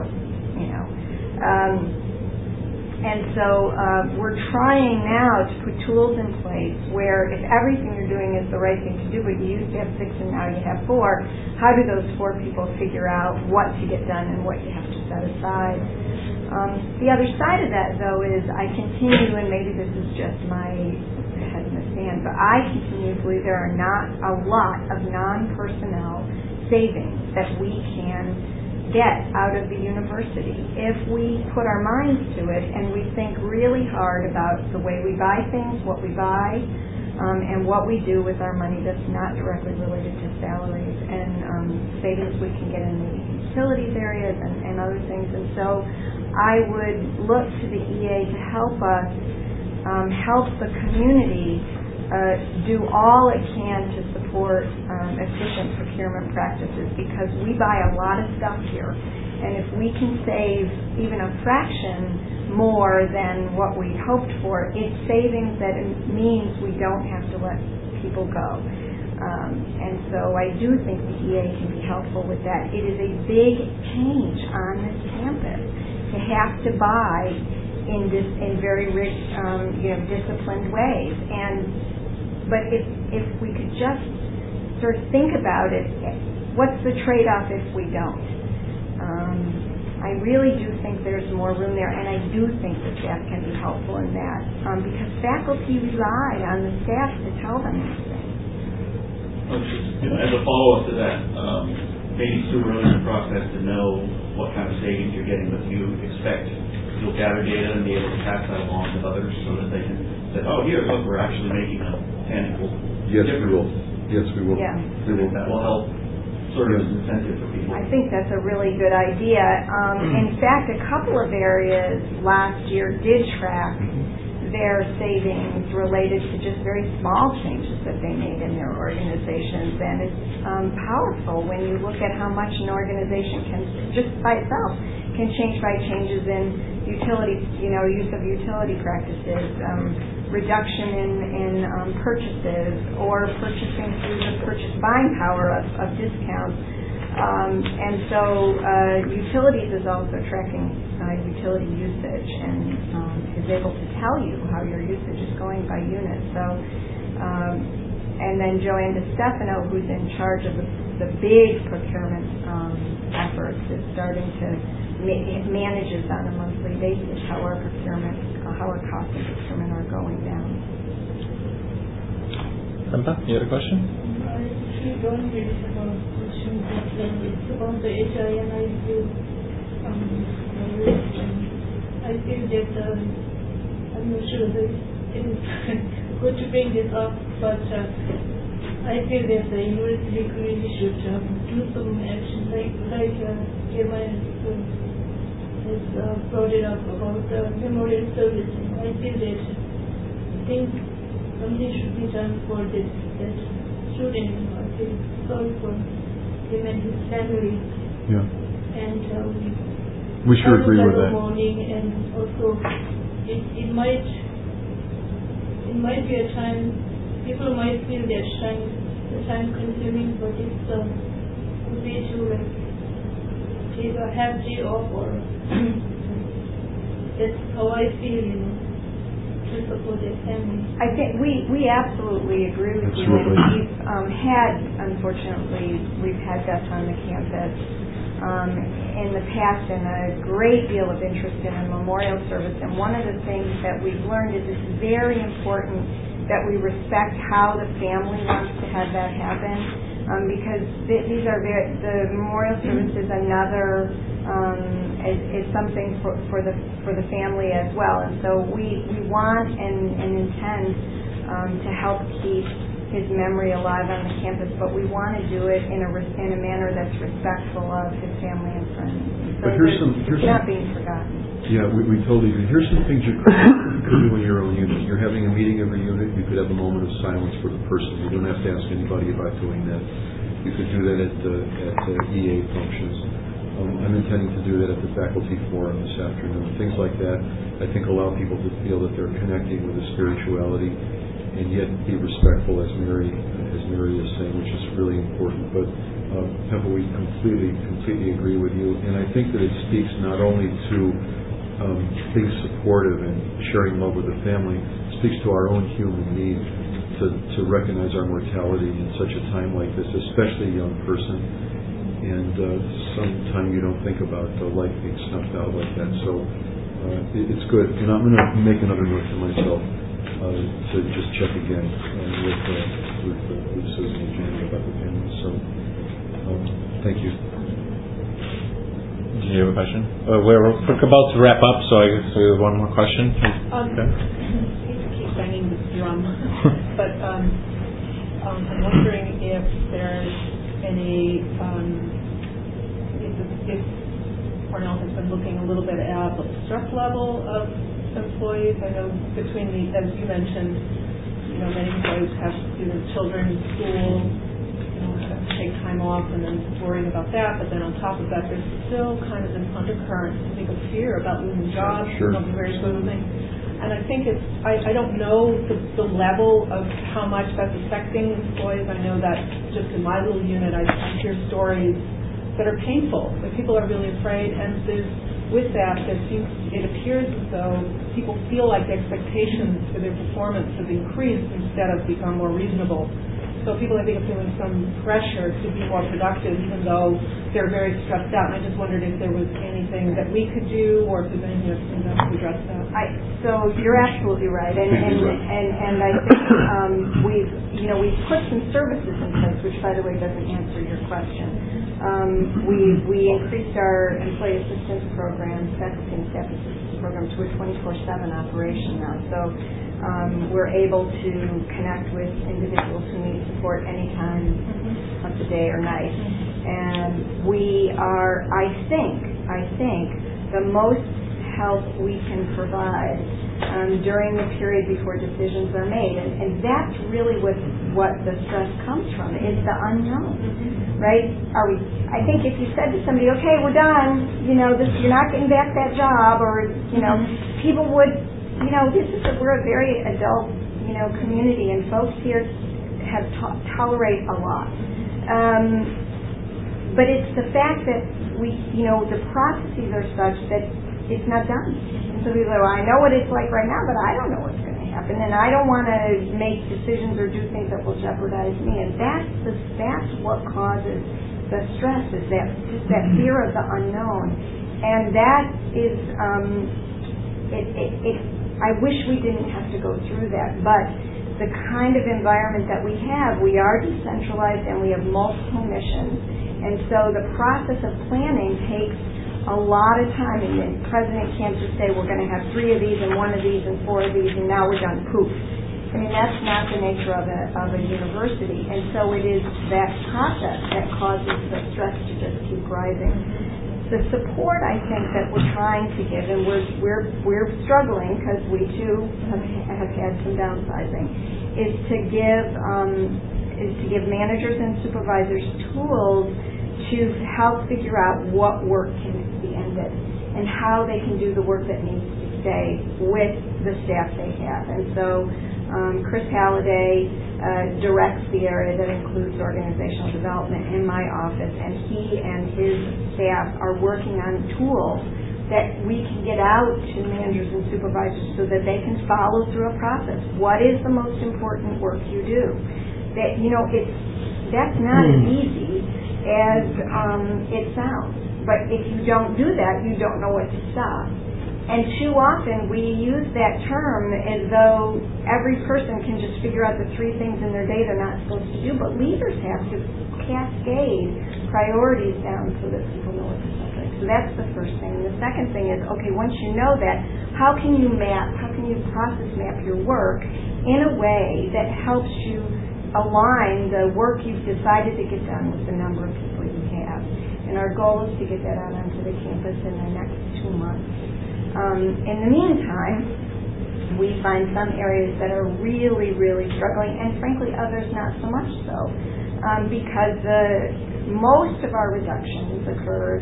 And so we're trying now to put tools in place where if everything you're doing is the right thing to do, but you used to have 6 and now you have 4, how do those 4 people figure out what to get done and what you have to set aside? The other side of that, though, is I continue, and maybe this is just my head in the sand, but I continue to believe there are not a lot of non-personnel savings that we can get out of the university if we put our minds to it and we think really hard about the way we buy things, what we buy, and what we do with our money that's not directly related to salaries, and savings we can get in the utilities areas and other things. And so I would look to the EA to help us help the community do all it can to support efficient procurement practices, because we buy a lot of stuff here, and if we can save even a fraction more than what we hoped for, it's savings that means we don't have to let people go. And so I do think the EA can be helpful with that. It is a big change on this campus to have to buy in very rich, disciplined ways. But if we could just sort of think about it, what's the trade-off if we don't? I really do think there's more room there, and I do think the staff can be helpful in that, because faculty rely on the staff to tell them these things. As a follow-up to that, maybe it's too early in the process to know what kind of savings you're getting, but you expect you'll gather data and be able to pass that along to others so that they can say, oh, here, look, we're actually making a tangible difference. We will. Yes, we will. Yeah. That will help sort of as an incentive for people. I think that's a really good idea. In fact, a couple of areas last year did track their savings related to just very small changes that they made in their organizations. And it's powerful when you look at how much an organization can, just by itself, can change by changes in utility, use of utility practices, reduction in purchases, or purchasing through the purchase buying power of discounts. And so utilities is also tracking utility usage and is able to tell you how your usage is going by unit. So, and then Joanne DeStefano, who's in charge of the big procurement efforts, is starting to manages on a monthly basis how our costs of procurement are going down. Sampa, you had a question? I don't really have a question, but it's about the HINIU list. I feel that I'm not sure that it is good to bring this up, but I feel that the university really should do some action, like Jeremiah has brought it up about the memorial service. I feel that something should be done for that student. I feel sorry for him and his family. Yeah. And we should agree with that. Morning, and also it might be a time people might feel that time consuming, but it's a way to take a half day off, or that's how I feel, to support their family. I think we absolutely agree with you. And we've had deaths on the campus in the past, and a great deal of interest in a memorial service. And one of the things that we've learned is it's very important that we respect how the family wants to have that happen, because these are the memorial service is another is something for the family as well. And so we want and intend to help keep his memory alive on the campus, but we want to do it in a manner that's respectful of his family and friends. So but here's it's not being forgotten. Yeah, we totally agree. Here's some things you could do in your own unit. You're having a meeting every unit. You could have a moment of silence for the person. You don't have to ask anybody about doing that. You could do that at EA functions. I'm intending to do that at the faculty forum this afternoon. Things like that, I think, allow people to feel that they're connecting with the spirituality, and yet be respectful, as Mary is saying, which is really important. But Temple, we completely agree with you, and I think that it speaks not only to being supportive and sharing love with the family, it speaks to our own human need to recognize our mortality in such a time like this, especially a young person. And sometime you don't think about the life being snuffed out like that. So it's good. And I'm going to make another note to myself to just check again with Susan and Janet about the family. So thank you. Do you have a question? We're about to wrap up, so I guess we have one more question. Okay. Keep banging the drum. But I'm wondering if there's any, if Cornell has been looking a little bit at the stress level of employees. I know as you mentioned, many employees have children in school, have to take time off and then worrying about that. But then on top of that, there's still kind of an undercurrent, I think, of fear about losing jobs. Sure. It'll be very soothing. And I think I don't know the level of how much that's affecting employees. I know that just in my little unit, I hear stories that are painful, that people are really afraid, and with that, it appears as though people feel like the expectations for their performance have increased instead of become more reasonable. So people, I think, are feeling some pressure to be more productive, even though they're very stressed out. And I just wondered if there was anything that we could do, or if there's anything that's been done to address that. So you're absolutely right, and I think we've put some services in place, which, by the way, doesn't answer your question. We increased our employee assistance programs, faculty and staff assistance program, to a 24/7 operation now. So we're able to connect with individuals who need support anytime of the day or night. And we are, I think, the most help we can provide during the period before decisions are made. And that's really what the stress comes from, is the unknown, right? I think if you said to somebody, okay, we're done, you're not getting back that job, or, people would, we're a very adult, community, and folks here have tolerate a lot. But it's the fact that the processes are such that it's not done. And so people go, well, I know what it's like right now, but I don't know what's going to happen, and I don't want to make decisions or do things that will jeopardize me. And that's what causes the stress, is that fear of the unknown. And that is, I wish we didn't have to go through that, but the kind of environment that we have, we are decentralized and we have multiple missions. And so the process of planning takes a lot of time, and the president can't just say we're going to have 3 of these and 1 of these and 4 of these and now we're done, poof. I mean, that's not the nature of a university. And so it is that process that causes the stress to just keep rising. The support, I think, that we're trying to give, and we're struggling because we too have had some downsizing, is to give managers and supervisors tools to help figure out what work can be ended and how they can do the work that needs to stay with the staff they have. And so Chris Halliday directs the area that includes organizational development in my office, and he and his staff are working on tools that we can get out to managers and supervisors so that they can follow through a process. What is the most important work you do? That, that's not as easy as it sounds. But if you don't do that, you don't know what to stop. And too often we use that term as though every person can just figure out the 3 things in their day they're not supposed to do, but leaders have to cascade priorities down so that people know what to do. So that's the first thing. And the second thing is, okay, once you know that, how can you process map your work in a way that helps you align the work you've decided to get done with the number of people you have. And our goal is to get that out onto the campus in the next 2 months. In the meantime, we find some areas that are really, really struggling, and frankly others not so much so, because most of our reductions occurred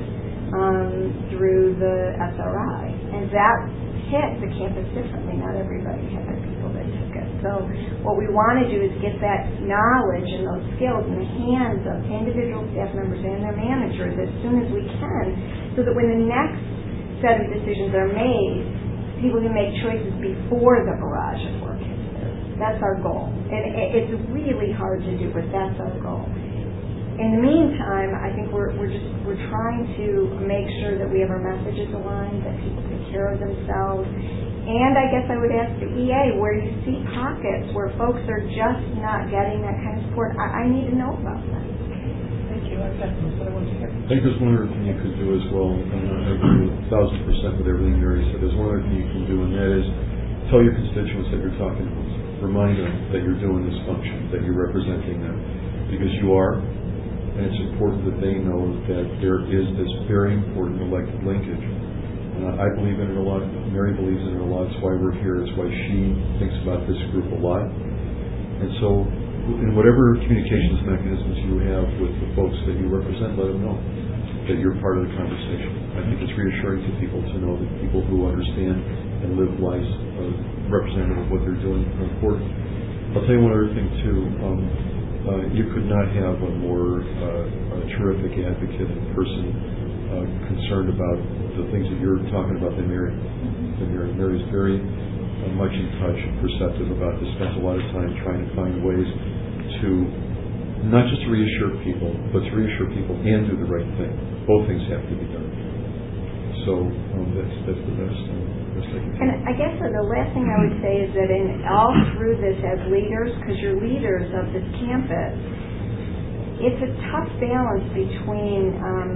through the SRI, and that hit the campus differently. Not everybody had people that took it. So what we want to do is get that knowledge and those skills in the hands of individual staff members and their managers as soon as we can, so that when the next set of decisions are made, people can make choices before the barrage of work hits theirs. That's our goal. And it's really hard to do, but that's our goal. In the meantime, I think we're trying to make sure that we have our messages aligned, that people take care of themselves. And I guess I would ask the EA, where you see pockets where folks are just not getting that kind of support, I need to know about that. Thank you. That's what I want to hear. I think there's one other thing you could do as well, and I agree 1,000% with everything Mary said. There's one other thing you can do, and that is tell your constituents that you're talking to them. Remind them that you're doing this function, that you're representing them, because you are. And it's important that they know that there is this very important elected linkage. I believe in it a lot. Mary believes in it a lot. It's why we're here. It's why she thinks about this group a lot. And so, in whatever communications mechanisms you have with the folks that you represent, let them know that you're part of the conversation. I think it's reassuring to people to know that people who understand and live lives representative of what they're doing are important. I'll tell you one other thing too. You could not have a more terrific advocate and person concerned about the things that you're talking about than Mary. Mary's very much in touch and perceptive about this, spends a lot of time trying to find ways to not just reassure people, but to reassure people and do the right thing. Both things have to be done. So that's the best I can do. And I guess the last thing I would say is that all through this as leaders, because you're leaders of this campus, it's a tough balance between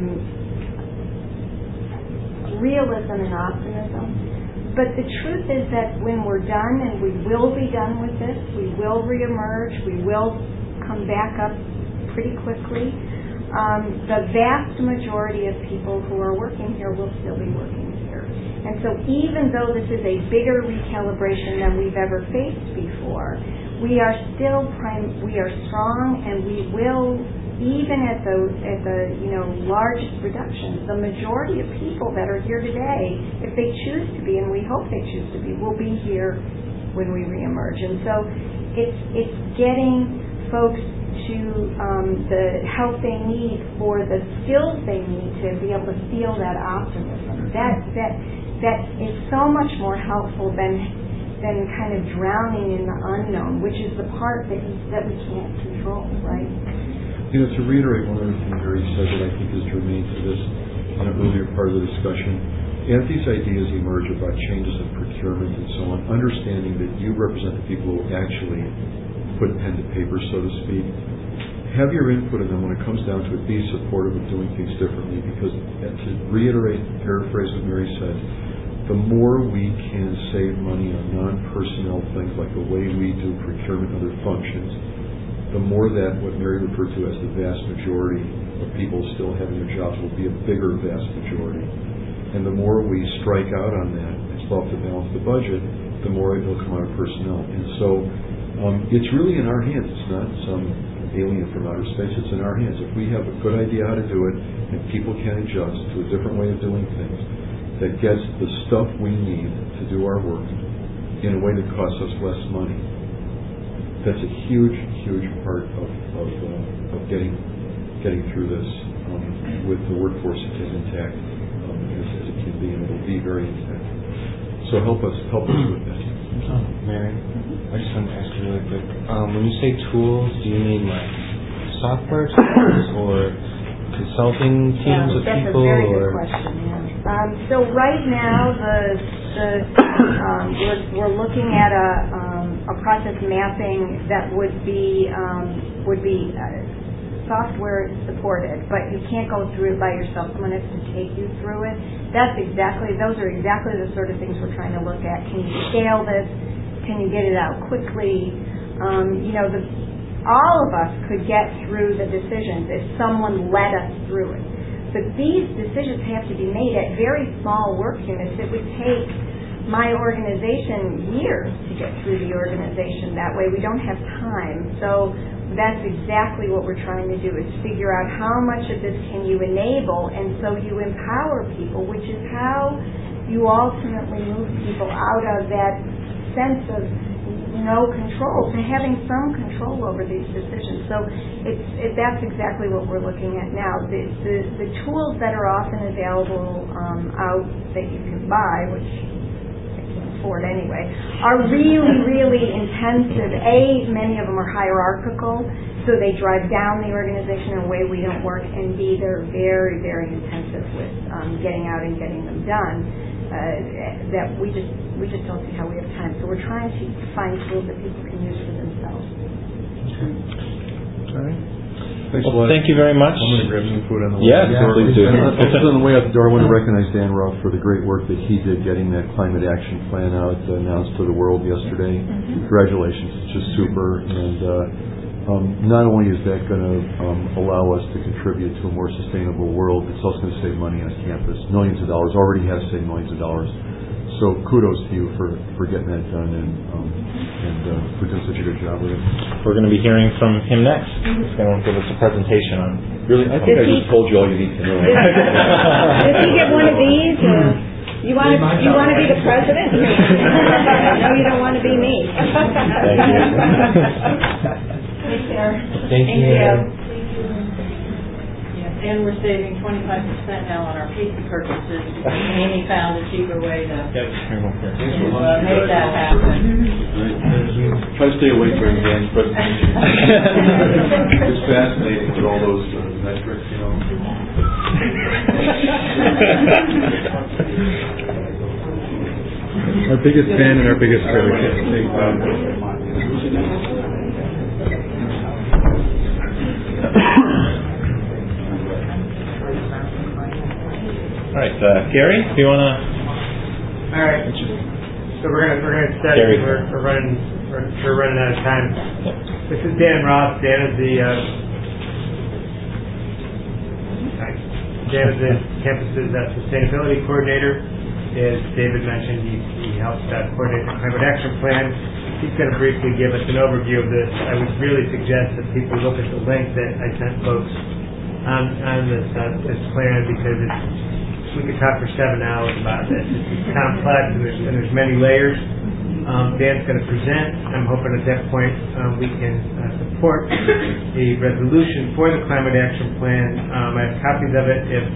realism and optimism. But the truth is that when we're done, and we will be done with this, we will reemerge, we will come back up pretty quickly. The vast majority of people who are working here will still be working here. And so even though this is a bigger recalibration than we've ever faced before, we are still we are strong, and we will, even at the largest reductions, the majority of people that are here today, if they choose to be, and we hope they choose to be, will be here when we reemerge. And so it's getting folks to the help they need for the skills they need to be able to feel that optimism. That is so much more helpful than kind of drowning in the unknown, which is the part that we can't control, right? To reiterate one other thing Mary said that I think is germane to this on an earlier part of the discussion, as these ideas emerge about changes in procurement and so on, understanding that you represent the people who actually put pen to paper, so to speak, have your input, and then when it comes down to it, be supportive of doing things differently, because to reiterate, paraphrase what Mary said, the more we can save money on non-personnel things like the way we do procurement and other functions, the more that what Mary referred to as the vast majority of people still having their jobs will be a bigger vast majority. And the more we strike out on that and still have to balance the budget, the more it will come out of personnel. And so it's really in our hands. It's not some alien from outer space. It's in our hands. If we have a good idea how to do it and people can adjust to a different way of doing things that gets the stuff we need to do our work in a way that costs us less money, that's a huge part of getting through this with the workforce as intact as it can be, and it will be very intact. So help us with that. Mary, I just want to ask you really quick. When you say tools, do you mean like software tools or consulting teams of people? That's a very good question. Yeah. So right now, we're looking at a process mapping that would be software supported, but you can't go through it by yourself. Someone has to take you through it. Those are exactly the sort of things we're trying to look at. Can you scale this? Can you get it out quickly? All of us could get through the decisions if someone led us through it. But these decisions have to be made at very small work units. It would take my organization years to get through the organization. That way we don't have time. So that's exactly what we're trying to do, is figure out how much of this can you enable, and so you empower people, which is how you ultimately move people out of that sense of no control to having some control over these decisions. So that's exactly what we're looking at now. The tools that are often available out that you can buy, which anyway, are really intensive. Many of them are hierarchical, so they drive down the organization in a way we don't work, and B, they're very intensive with getting out and getting them done. That we just don't see how we have time. So we're trying to find tools that people can use for themselves. All right. Thanks a lot. Thank you very much. I'm going to grab some food on the way out the door. Please do. On the way out the door, I want to recognize Dan Ruff for the great work that he did getting that climate action plan out, announced to the world yesterday. Congratulations. It's just super. And not only is that going to allow us to contribute to a more sustainable world, it's also going to save money on campus. Millions of dollars. Already has saved millions of dollars. So kudos to you for getting that done and for doing such a good job with it. We're going to be hearing from him next. He's going to give us a presentation on. Really, I think I just told you all you need to know. Does he get one of these? Or you want to be the president? No, you don't want to be me. Thank you. Hey, Sarah. Thank you. And we're saving 25% now on our pizza purchases because Amy found a cheaper way to make that happen. Try to stay away from Dan's presentation. It's fascinating with all those metrics, you know. Our biggest fan and our biggest critic. All right, Gary, do you want to? All right. So we're gonna start. We're running out of time. This is Dan Ross. Dan is the campus's sustainability coordinator. As David mentioned, he helps coordinate the climate action plan. He's going to briefly give us an overview of this. I would really suggest that people look at the link that I sent folks on this plan because we could talk for 7 hours about this. It's complex and there's many layers. Dan's going to present. I'm hoping at that point we can support the resolution for the climate action plan. I have copies of it. If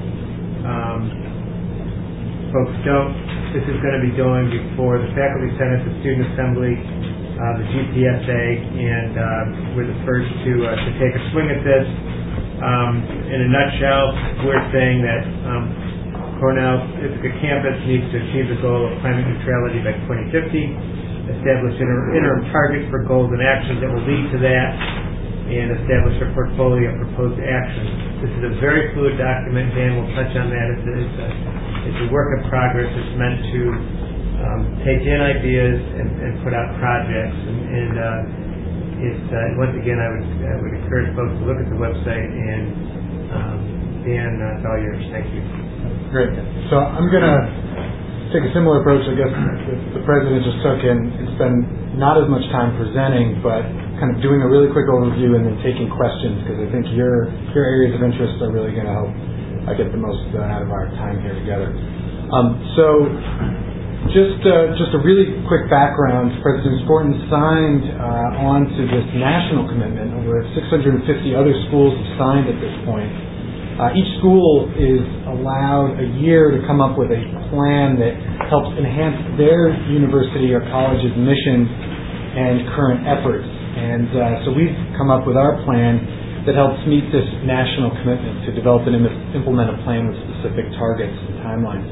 folks don't, this is going to be going before the Faculty Senate, the Student Assembly, the GPSA, and we're the first to take a swing at this. In a nutshell, we're saying that Cornell Ithaca campus needs to achieve the goal of climate neutrality by 2050, establish interim targets for goals and actions that will lead to that, and establish a portfolio of proposed actions. This is a very fluid document. Dan will touch on that. It's a work in progress. It's meant to take in ideas and put out projects. And it's once again, I would encourage folks to look at the website. And Dan, it's all yours. Thank you. Great. So I'm going to take a similar approach, I guess, the president just took and spend not as much time presenting, but kind of doing a really quick overview and then taking questions, because I think your areas of interest are really going to help get the most out of our time here together. So just a really quick background. President Sporton signed on to this national commitment. Over 650 other schools have signed at this point. Each school is allowed a year to come up with a plan that helps enhance their university or college's mission and current efforts. And so we've come up with our plan that helps meet this national commitment to develop and implement a plan with specific targets and timelines.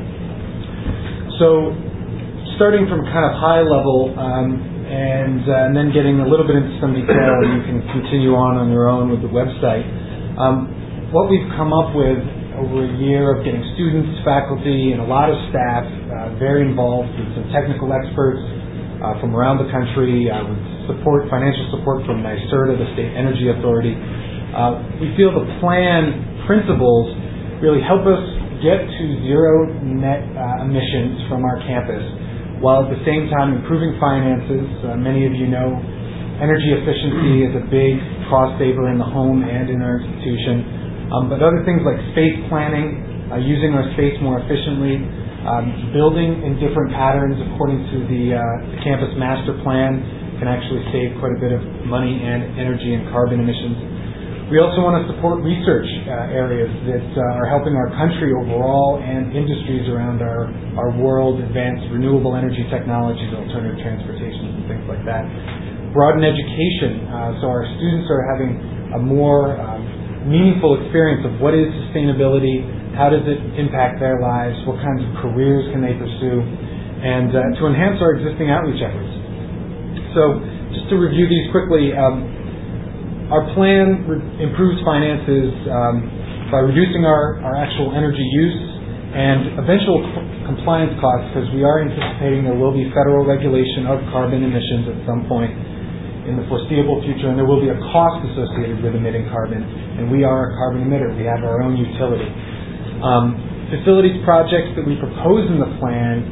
So starting from kind of high level and then getting a little bit into some detail, you can continue on your own with the website. What we've come up with over a year of getting students, faculty, and a lot of staff very involved with some technical experts from around the country, with financial support from NYSERDA, the State Energy Authority. We feel the plan principles really help us get to zero net emissions from our campus, while at the same time improving finances. Many of you know energy efficiency is a big cost saver in the home and in our institution. But other things like space planning, using our space more efficiently, building in different patterns according to the campus master plan can actually save quite a bit of money and energy and carbon emissions. We also want to support research areas that are helping our country overall and industries around our world advance renewable energy technologies, alternative transportation, and things like that. Broaden education, so our students are having a more meaningful experience of what is sustainability, how does it impact their lives, what kinds of careers can they pursue, and to enhance our existing outreach efforts. So just to review these quickly, our plan improves finances by reducing our actual energy use and eventual compliance costs, because we are anticipating there will be federal regulation of carbon emissions at some point in the foreseeable future, and there will be a cost associated with emitting carbon, and we are a carbon emitter. We have our own utility. Facilities projects that we propose in the plan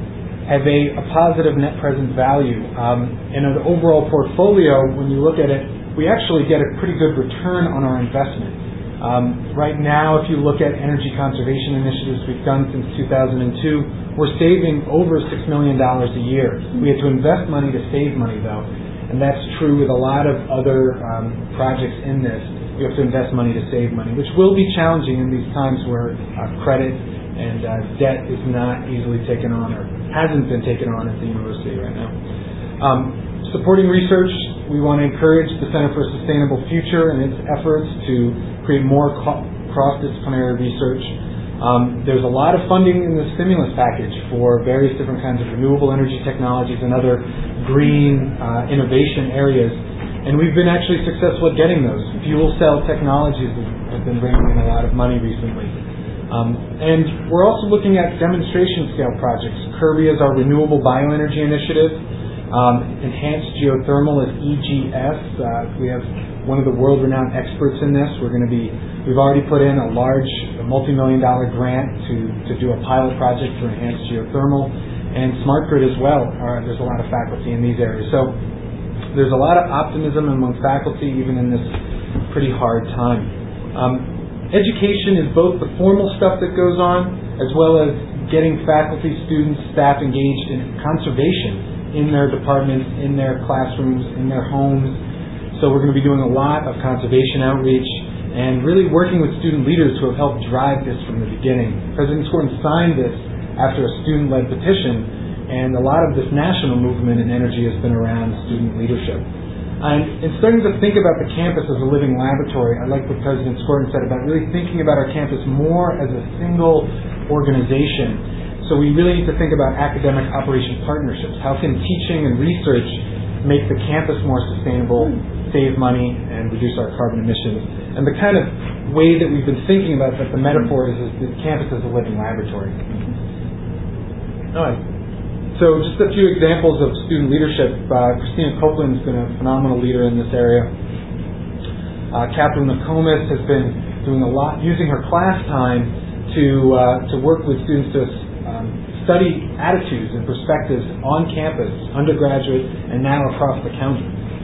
have a positive net present value. In an overall portfolio, when you look at it, we actually get a pretty good return on our investment. Right now, if you look at energy conservation initiatives we've done since 2002, we're saving over $6 million a year. We had to invest money to save money, though, and that's true with a lot of other projects in this. You have to invest money to save money, which will be challenging in these times where credit and debt is not easily taken on or hasn't been taken on at the university right now. Supporting research, we want to encourage the Center for a Sustainable Future and its efforts to create more cross-disciplinary research. There's a lot of funding in the stimulus package for various different kinds of renewable energy technologies and other green innovation areas. And we've been actually successful at getting those. Fuel cell technologies have been bringing in a lot of money recently. And we're also looking at demonstration scale projects. Kirby is our renewable bioenergy initiative. Enhanced geothermal is EGS. We have one of the world-renowned experts in this. We've already put in a large multi-million-dollar grant to do a pilot project for enhanced geothermal. And smart grid as well. There's a lot of faculty in these areas. So there's a lot of optimism among faculty even in this pretty hard time. Education is both the formal stuff that goes on as well as getting faculty, students, staff engaged in conservation in their departments, in their classrooms, in their homes. So we're going to be doing a lot of conservation outreach and really working with student leaders who have helped drive this from the beginning. President Skorton signed this after a student-led petition, and a lot of this national movement in energy has been around student leadership. And in starting to think about the campus as a living laboratory, I like what President Skorton said about really thinking about our campus more as a single organization. So we really need to think about academic operation partnerships. How can teaching and research make the campus more sustainable, save money, and reduce our carbon emissions? And the kind of way that we've been thinking about that, the metaphor is the campus as a living laboratory. All right. So just a few examples of student leadership. Christina Copeland's been a phenomenal leader in this area. Catherine McComas has been doing a lot, using her class time to work with students to study attitudes and perspectives on campus, undergraduate, and now across the county.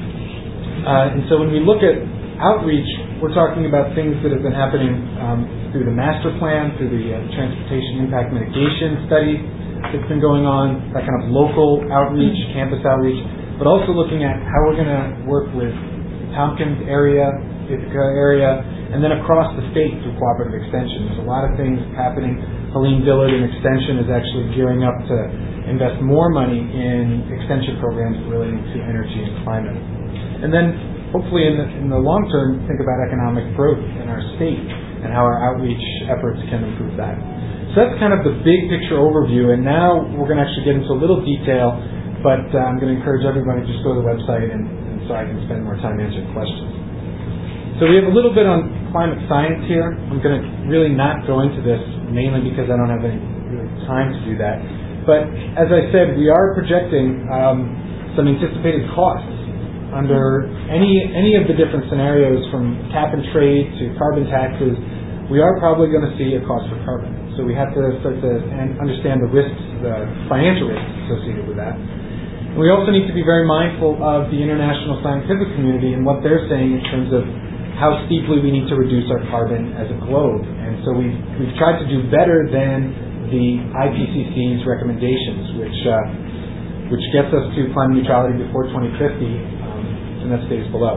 And so when we look at outreach, we're talking about things that have been happening through the master plan, through the transportation impact mitigation study that's been going on, that kind of local outreach, campus outreach, but also looking at how we're going to work with Tompkins area, Ithaca area, and then across the state through cooperative extension. There's a lot of things happening. Helene Dillard in Extension is actually gearing up to invest more money in extension programs relating to energy and climate. And then hopefully in the long term, think about economic growth in our state and how our outreach efforts can improve that. So that's kind of the big picture overview, and now we're going to actually get into a little detail, but I'm going to encourage everybody to just go to the website and so I can spend more time answering questions. So we have a little bit on climate science here. I'm going to really not go into this, mainly because I don't have any really time to do that. But as I said, we are projecting some anticipated costs under any of the different scenarios, from cap and trade to carbon taxes. We are probably going to see a cost for carbon. So we have to start to understand the risks, the financial risks associated with that. And we also need to be very mindful of the international scientific community and what they're saying in terms of how steeply we need to reduce our carbon as a globe. And so we've tried to do better than the IPCC's recommendations, which gets us to climate neutrality before 2050, and that stays below.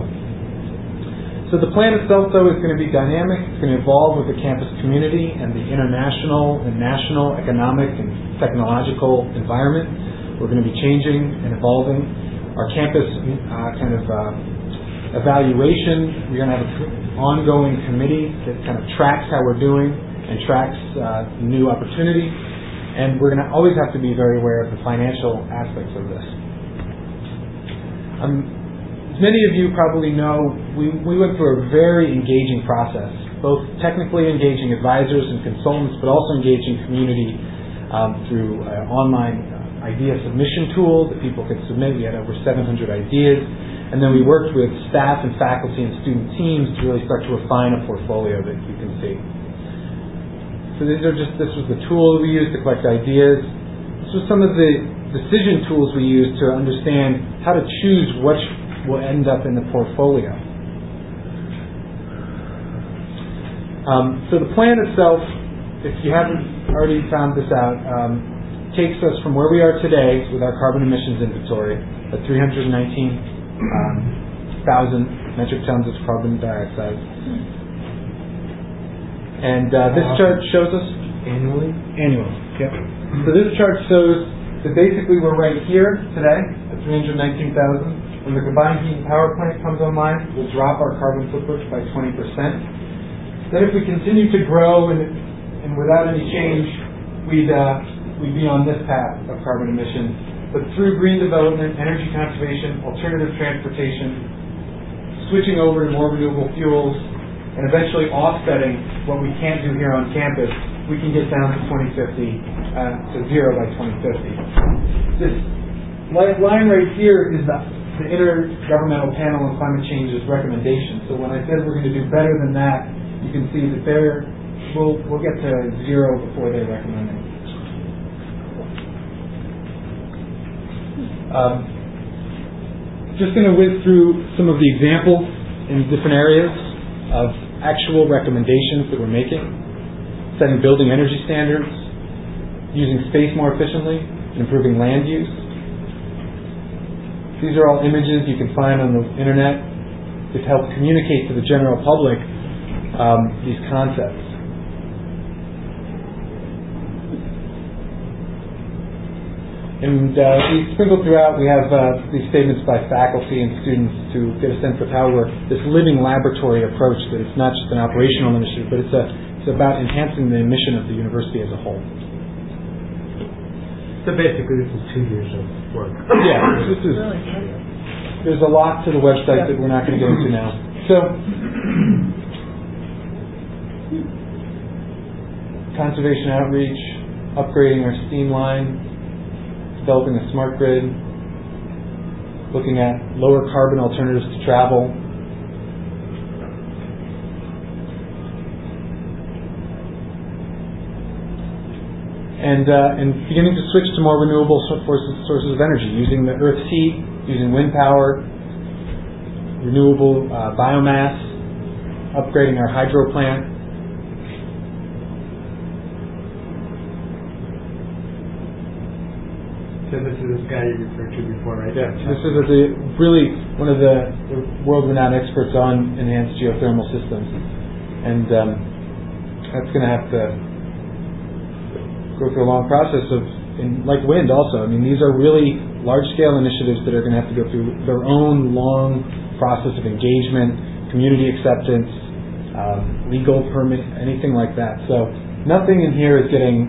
So the plan itself, though, is going to be dynamic. It's going to evolve with the campus community and the international and national economic and technological environment. We're going to be changing and evolving. Our campus evaluation, we're going to have an ongoing committee that kind of tracks how we're doing and tracks new opportunity. And we're going to always have to be very aware of the financial aspects of this. As many of you probably know, we went through a very engaging process, both technically engaging advisors and consultants, but also engaging community through online idea submission tool that people could submit. We had over 700 ideas. And then we worked with staff and faculty and student teams to really start to refine a portfolio that you can see. So this was the tool we used to collect ideas. So some of the decision tools we use to understand how to choose which will end up in the portfolio. So the plan itself, if you haven't already found this out, takes us from where we are today with our carbon emissions inventory at 319,000 metric tons of carbon dioxide. And this chart shows us annually. Yep. So this chart shows that basically we're right here today at 319,000. When the combined heat and power plant comes online, we'll drop our carbon footprint by 20%. Then if we continue to grow and without any change, we'd be on this path of carbon emissions. But through green development, energy conservation, alternative transportation, switching over to more renewable fuels, and eventually offsetting what we can't do here on campus, we can get down to 2050, to zero by 2050. This line right here is the Intergovernmental Panel on Climate Change's recommendation. So when I said we're going to do better than that, you can see that we'll get to zero before they recommend it. Just going to whiz through some of the examples in different areas of actual recommendations that we're making. Setting building energy standards, using space more efficiently, improving land use. These are all images you can find on the internet that help communicate to the general public these concepts. And we sprinkle throughout, we have these statements by faculty and students to get a sense of how we're this living laboratory approach, that it's not just an operational initiative, but it's about enhancing the mission of the university as a whole. So basically this is 2 years of work. Yeah, there's a lot to the website that we're not going to get into now. So, conservation outreach, upgrading our steam line, developing a smart grid, looking at lower carbon alternatives to travel, and beginning to switch to more renewable sources of energy, using the Earth's heat, using wind power, renewable biomass, upgrading our hydro plant. So this is this guy you referred to before, right? Yeah, this is really one of the world-renowned experts on enhanced geothermal systems. And that's going to have to go through a long process like wind also. I mean, these are really large-scale initiatives that are going to have to go through their own long process of engagement, community acceptance, legal permit, anything like that. So nothing in here is getting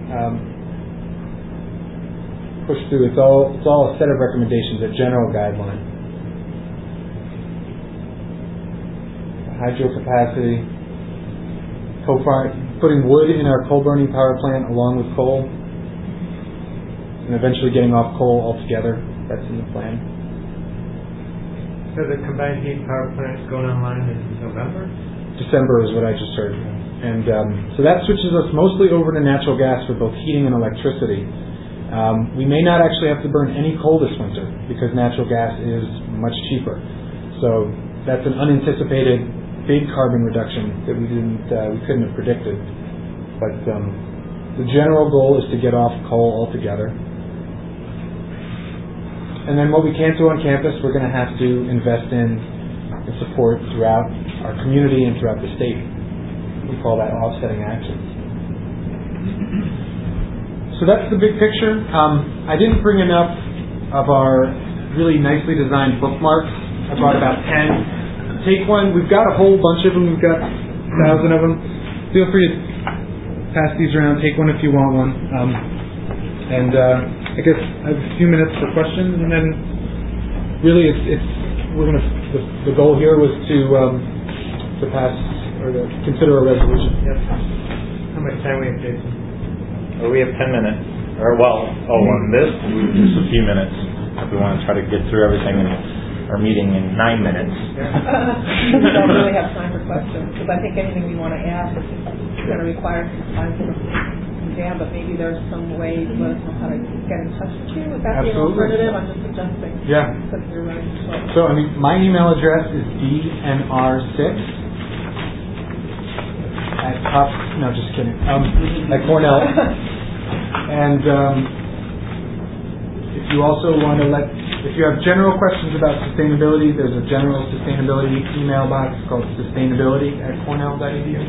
pushed through. It's all a set of recommendations, a general guideline. Hydro capacity, putting wood in our coal burning power plant along with coal, and eventually getting off coal altogether. That's in the plan. So the combined heat power plant is going online in November? December is what I just heard. And so that switches us mostly over to natural gas for both heating and electricity. We may not actually have to burn any coal this winter because natural gas is much cheaper. So that's an unanticipated big carbon reduction that we couldn't have predicted. But the general goal is to get off coal altogether. And then what we can't do on campus, we're going to have to invest in and support throughout our community and throughout the state. We call that offsetting actions. So that's the big picture. I didn't bring enough of our really nicely designed bookmarks. I brought about 10. Take one. We've got a whole bunch of them. We've got 1,000 of them. Feel free to pass these around. Take one if you want one. I guess I have a few minutes for questions, and then really the goal here was to pass or to consider a resolution. Yep. How much time we have, Jason? We have 10 minutes. On this, just a few minutes. If we want to try to get through everything in our meeting in 9 minutes. We don't really have time for questions, because I think anything we want to ask is going to require some time for Dan, but maybe there's some way to let us know how to get in touch with you. Would that be an Absolutely. alternative? I'm just suggesting. Yeah. Because you're running slow. So, I mean, my email address is dnr6 at top, no, just kidding, at Cornell. And if you also want to if you have general questions about sustainability, there's a general sustainability email box called sustainability@cornell.edu.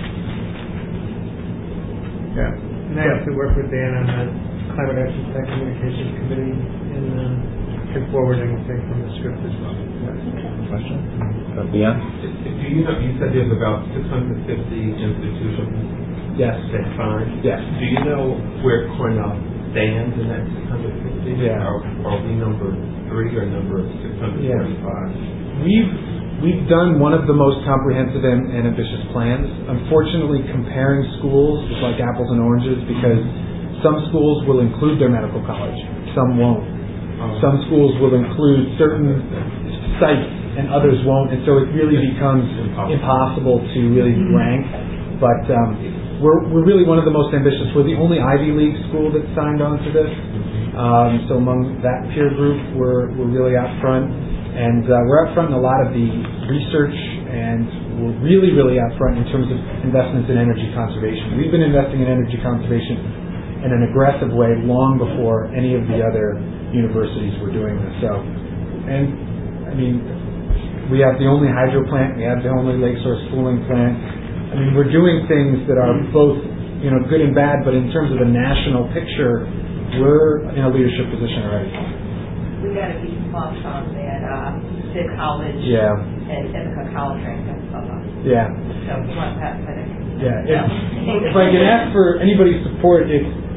Yeah. And I have to work with Dan on the Climate Action Plan Communications Committee and can forward anything from the script as well. Question? Leon? Do you know, you said there's about 650 institutions. Yes. That fine. Yes. Do you know where Cornell stands in that 650? Yeah. Are we number 3 or number 645? We've done one of the most comprehensive and ambitious plans. Unfortunately, comparing schools is like apples and oranges because some schools will include their medical college, some won't. Some schools will include certain sites and others won't, and so it really becomes impossible to really rank. But we're really one of the most ambitious. We're the only Ivy League school that signed on to this. So among that peer group, we're really out front. And we're out front in a lot of the research, and we're really, really out front in terms of investments in energy conservation. We've been investing in energy conservation in an aggressive way long before any of the other universities were doing this. So, and I mean, we have the only hydro plant, we have the only lake source cooling plant. I mean, we're doing things that are both, good and bad, but in terms of the national picture, we're in a leadership position already. We got to keep spots on that Sid College and Ithaca College rank and stuff. Yeah. So we want that for the If I can ask for anybody's support,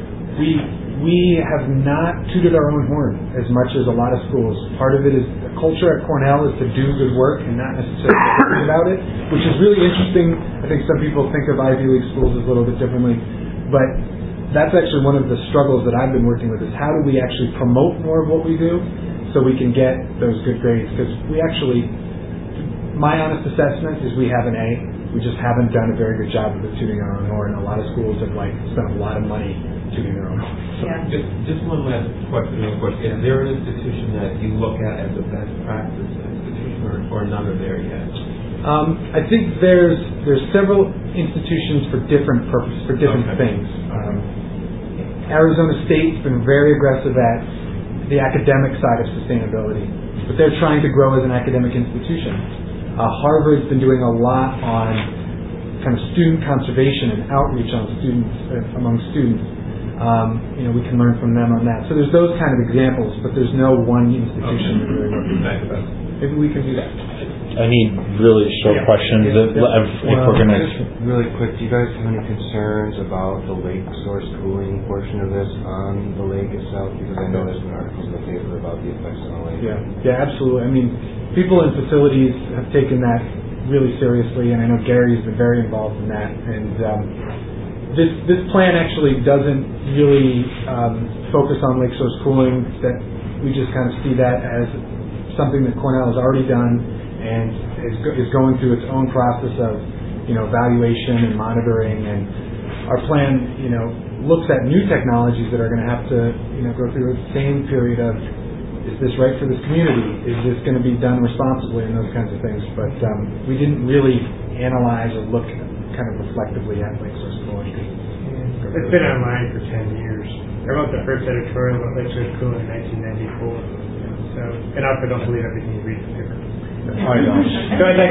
we have not tooted our own horn as much as a lot of schools. Part of it is the culture at Cornell is to do good work and not necessarily think about it, which is really interesting. I think some people think of Ivy League schools a little bit differently, but that's actually one of the struggles that I've been working with is how do we actually promote more of what we do so we can get those good grades? Because we actually, my honest assessment is we have an A. We just haven't done a very good job of tooting our own horn. A lot of schools have spent a lot of money tooting their own horn. So. Yeah. Just one last question real quick. Is there an institution that you look at as a best practice institution or none are there yet? I think there's several institutions for different purposes, for different things. Arizona State's been very aggressive at the academic side of sustainability, but they're trying to grow as an academic institution. Harvard's been doing a lot on kind of student conservation and outreach on students among students. We can learn from them on that. So there's those kind of examples, but there's no one institution that really represents us. Maybe we can do that. I need really short questions if we're going to... Really quick, do you guys have any concerns about the lake source cooling portion of this on the lake itself? Because I know there's been articles in the paper about the effects on the lake. Yeah, absolutely. I mean, people in facilities have taken that really seriously, and I know Gary's been very involved in that. And this plan actually doesn't really focus on lake source cooling. That we just kind of see that as something that Cornell has already done and is going through its own process of evaluation and monitoring. And our plan looks at new technologies that are going to have to go through the same period of, is this right for this community? Is this going to be done responsibly, and those kinds of things. But we didn't really analyze or look kind of reflectively at lake source cooling. It's been online for 10 years. I wrote the first editorial about lake source cooling in 1994. So, and I also don't believe everything you read in the paper. I don't. So I'd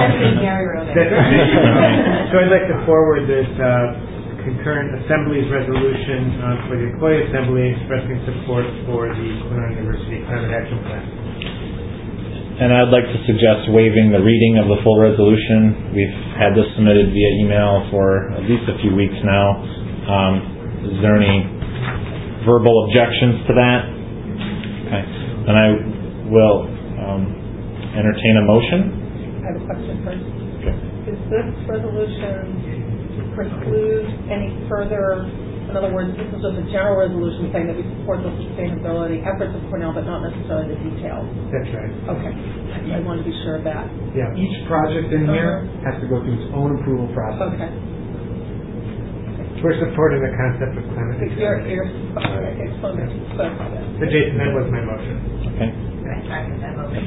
like to forward this concurrent Assembly's resolution for the Employee Assembly expressing support for the Cornell University Climate Action Plan. And I'd like to suggest waiving the reading of the full resolution. We've had this submitted via email for at least a few weeks now. Is there any verbal objections to that? Okay. Then I will entertain a motion. I have a question first. Okay. Does this resolution preclude any further, in other words, this is just a general resolution saying that we support the sustainability efforts of Cornell, but not necessarily the details? That's right. Okay. I want to be sure of that. Yeah, each project in here has to go through its own approval process. Okay. We're supporting the concept of climate You're neutrality. exponent. So Jason, that was my motion. Okay. Second.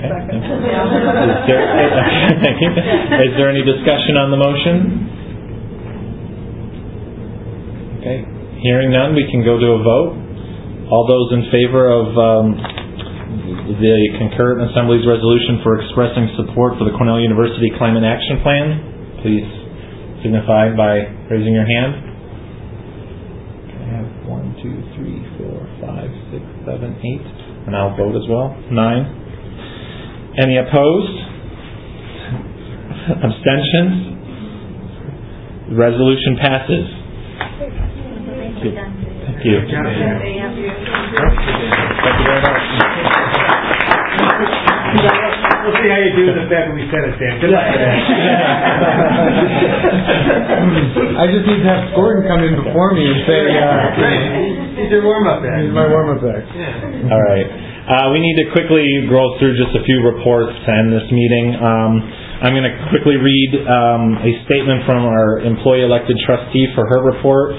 Thank you. Is there any discussion on the motion? Okay. Hearing none, we can go to a vote. All those in favor of the concurrent Assembly's resolution for expressing support for the Cornell University Climate Action Plan, please signify by raising your hand. Okay, I have 1, 2, 3, 4, 5, 6, 7, 8. And I'll vote as well. 9. Any opposed? Abstentions? The resolution passes. Thank you. Thank you. Thank you very much. We'll see how you do with the fact that we said it, Dan. Good luck. I just need to have Gordon come in before me and say, He's your warm-up act. He's my warm-up act. Yeah. All right. We need to quickly go through just a few reports to end this meeting. I'm going to quickly read a statement from our employee-elected trustee for her report.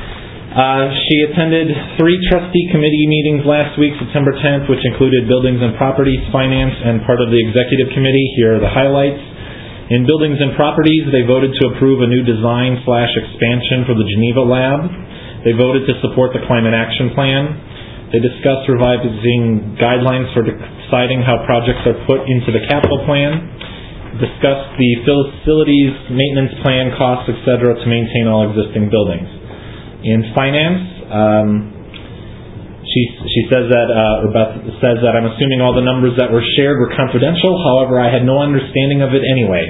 She attended 3 trustee committee meetings last week, September 10th, which included Buildings and Properties, Finance, and part of the Executive Committee. Here are the highlights. In Buildings and Properties, they voted to approve a new design/expansion for the Geneva Lab. They voted to support the Climate Action Plan. They discussed revising guidelines for deciding how projects are put into the capital plan. Discussed the facilities maintenance plan, costs, etc. to maintain all existing buildings. In Finance, she says that, Beth says that I'm assuming all the numbers that were shared were confidential. However, I had no understanding of it anyway.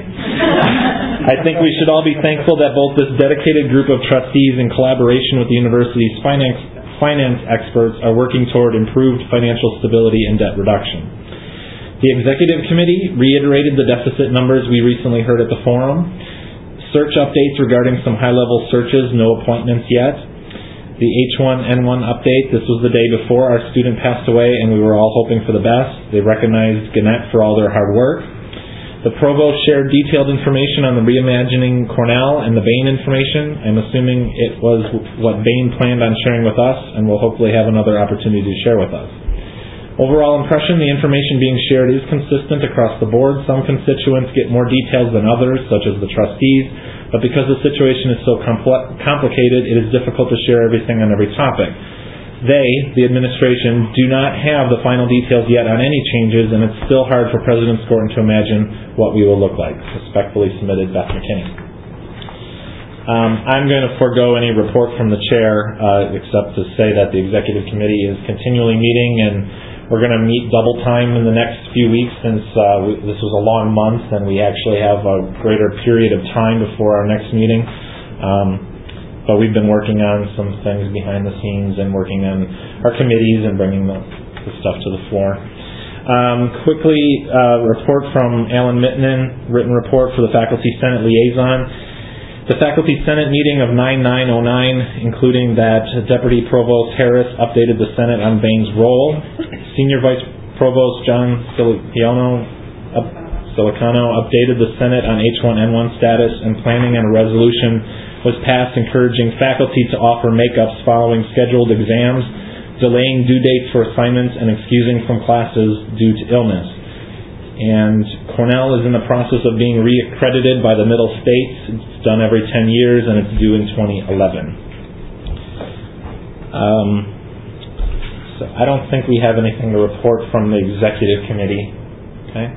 I think we should all be thankful that both this dedicated group of trustees in collaboration with the university's finance experts are working toward improved financial stability and debt reduction. The Executive Committee reiterated the deficit numbers we recently heard at the forum. Search updates regarding some high-level searches, no appointments yet. The H1N1 update, this was the day before our student passed away and we were all hoping for the best. They recognized Gannett for all their hard work. The Provost shared detailed information on the Reimagining Cornell and the Bain information. I'm assuming it was what Bain planned on sharing with us and will hopefully have another opportunity to share with us. Overall impression, the information being shared is consistent across the board. Some constituents get more details than others, such as the trustees, but because the situation is so complicated, it is difficult to share everything on every topic. They, the administration, do not have the final details yet on any changes, and it's still hard for President Skorton to imagine what we will look like. Respectfully submitted, Beth McKinney. I'm going to forego any report from the chair, except to say that the Executive Committee is continually meeting, and we're going to meet double time in the next few weeks since this was a long month and we actually have a greater period of time before our next meeting. But we've been working on some things behind the scenes and working on our committees and bringing the stuff to the floor. Quickly, report from Alan Mittinen, written report for the Faculty Senate Liaison. The Faculty Senate meeting of 9/9/09, including that Deputy Provost Harris updated the Senate on Bain's role. Senior Vice Provost John Silicano updated the Senate on H1N1 status, and planning and a resolution was passed encouraging faculty to offer makeups following scheduled exams, delaying due dates for assignments, and excusing from classes due to illness. And Cornell is in the process of being reaccredited by the Middle States. It's done every 10 years, and it's due in 2011. So I don't think we have anything to report from the Executive Committee. Okay.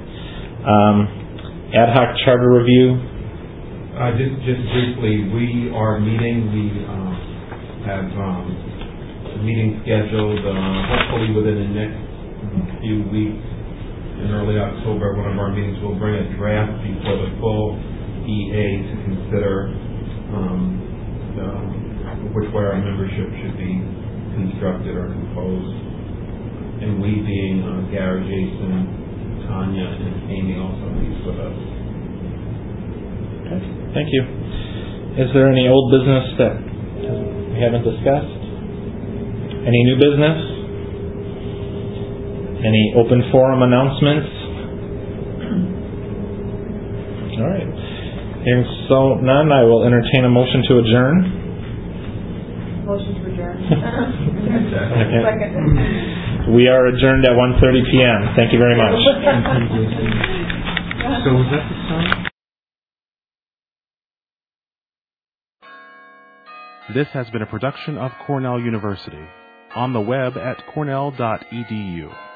Ad hoc charter review. Just briefly, we are meeting. We have a meeting scheduled hopefully within the next few weeks. In early October, one of our meetings will bring a draft before the full EA to consider which way our membership should be constructed or composed. And we being Gary, Jason, Tanya, and Amy also meets with us. Okay, thank you. Is there any old business that we haven't discussed? Any new business? Any open forum announcements? All right. Hearing so none, I will entertain a motion to adjourn. motion to adjourn. Second. We are adjourned at 1:30 p.m. Thank you very much. So was that the sign? This has been a production of Cornell University. On the web at cornell.edu.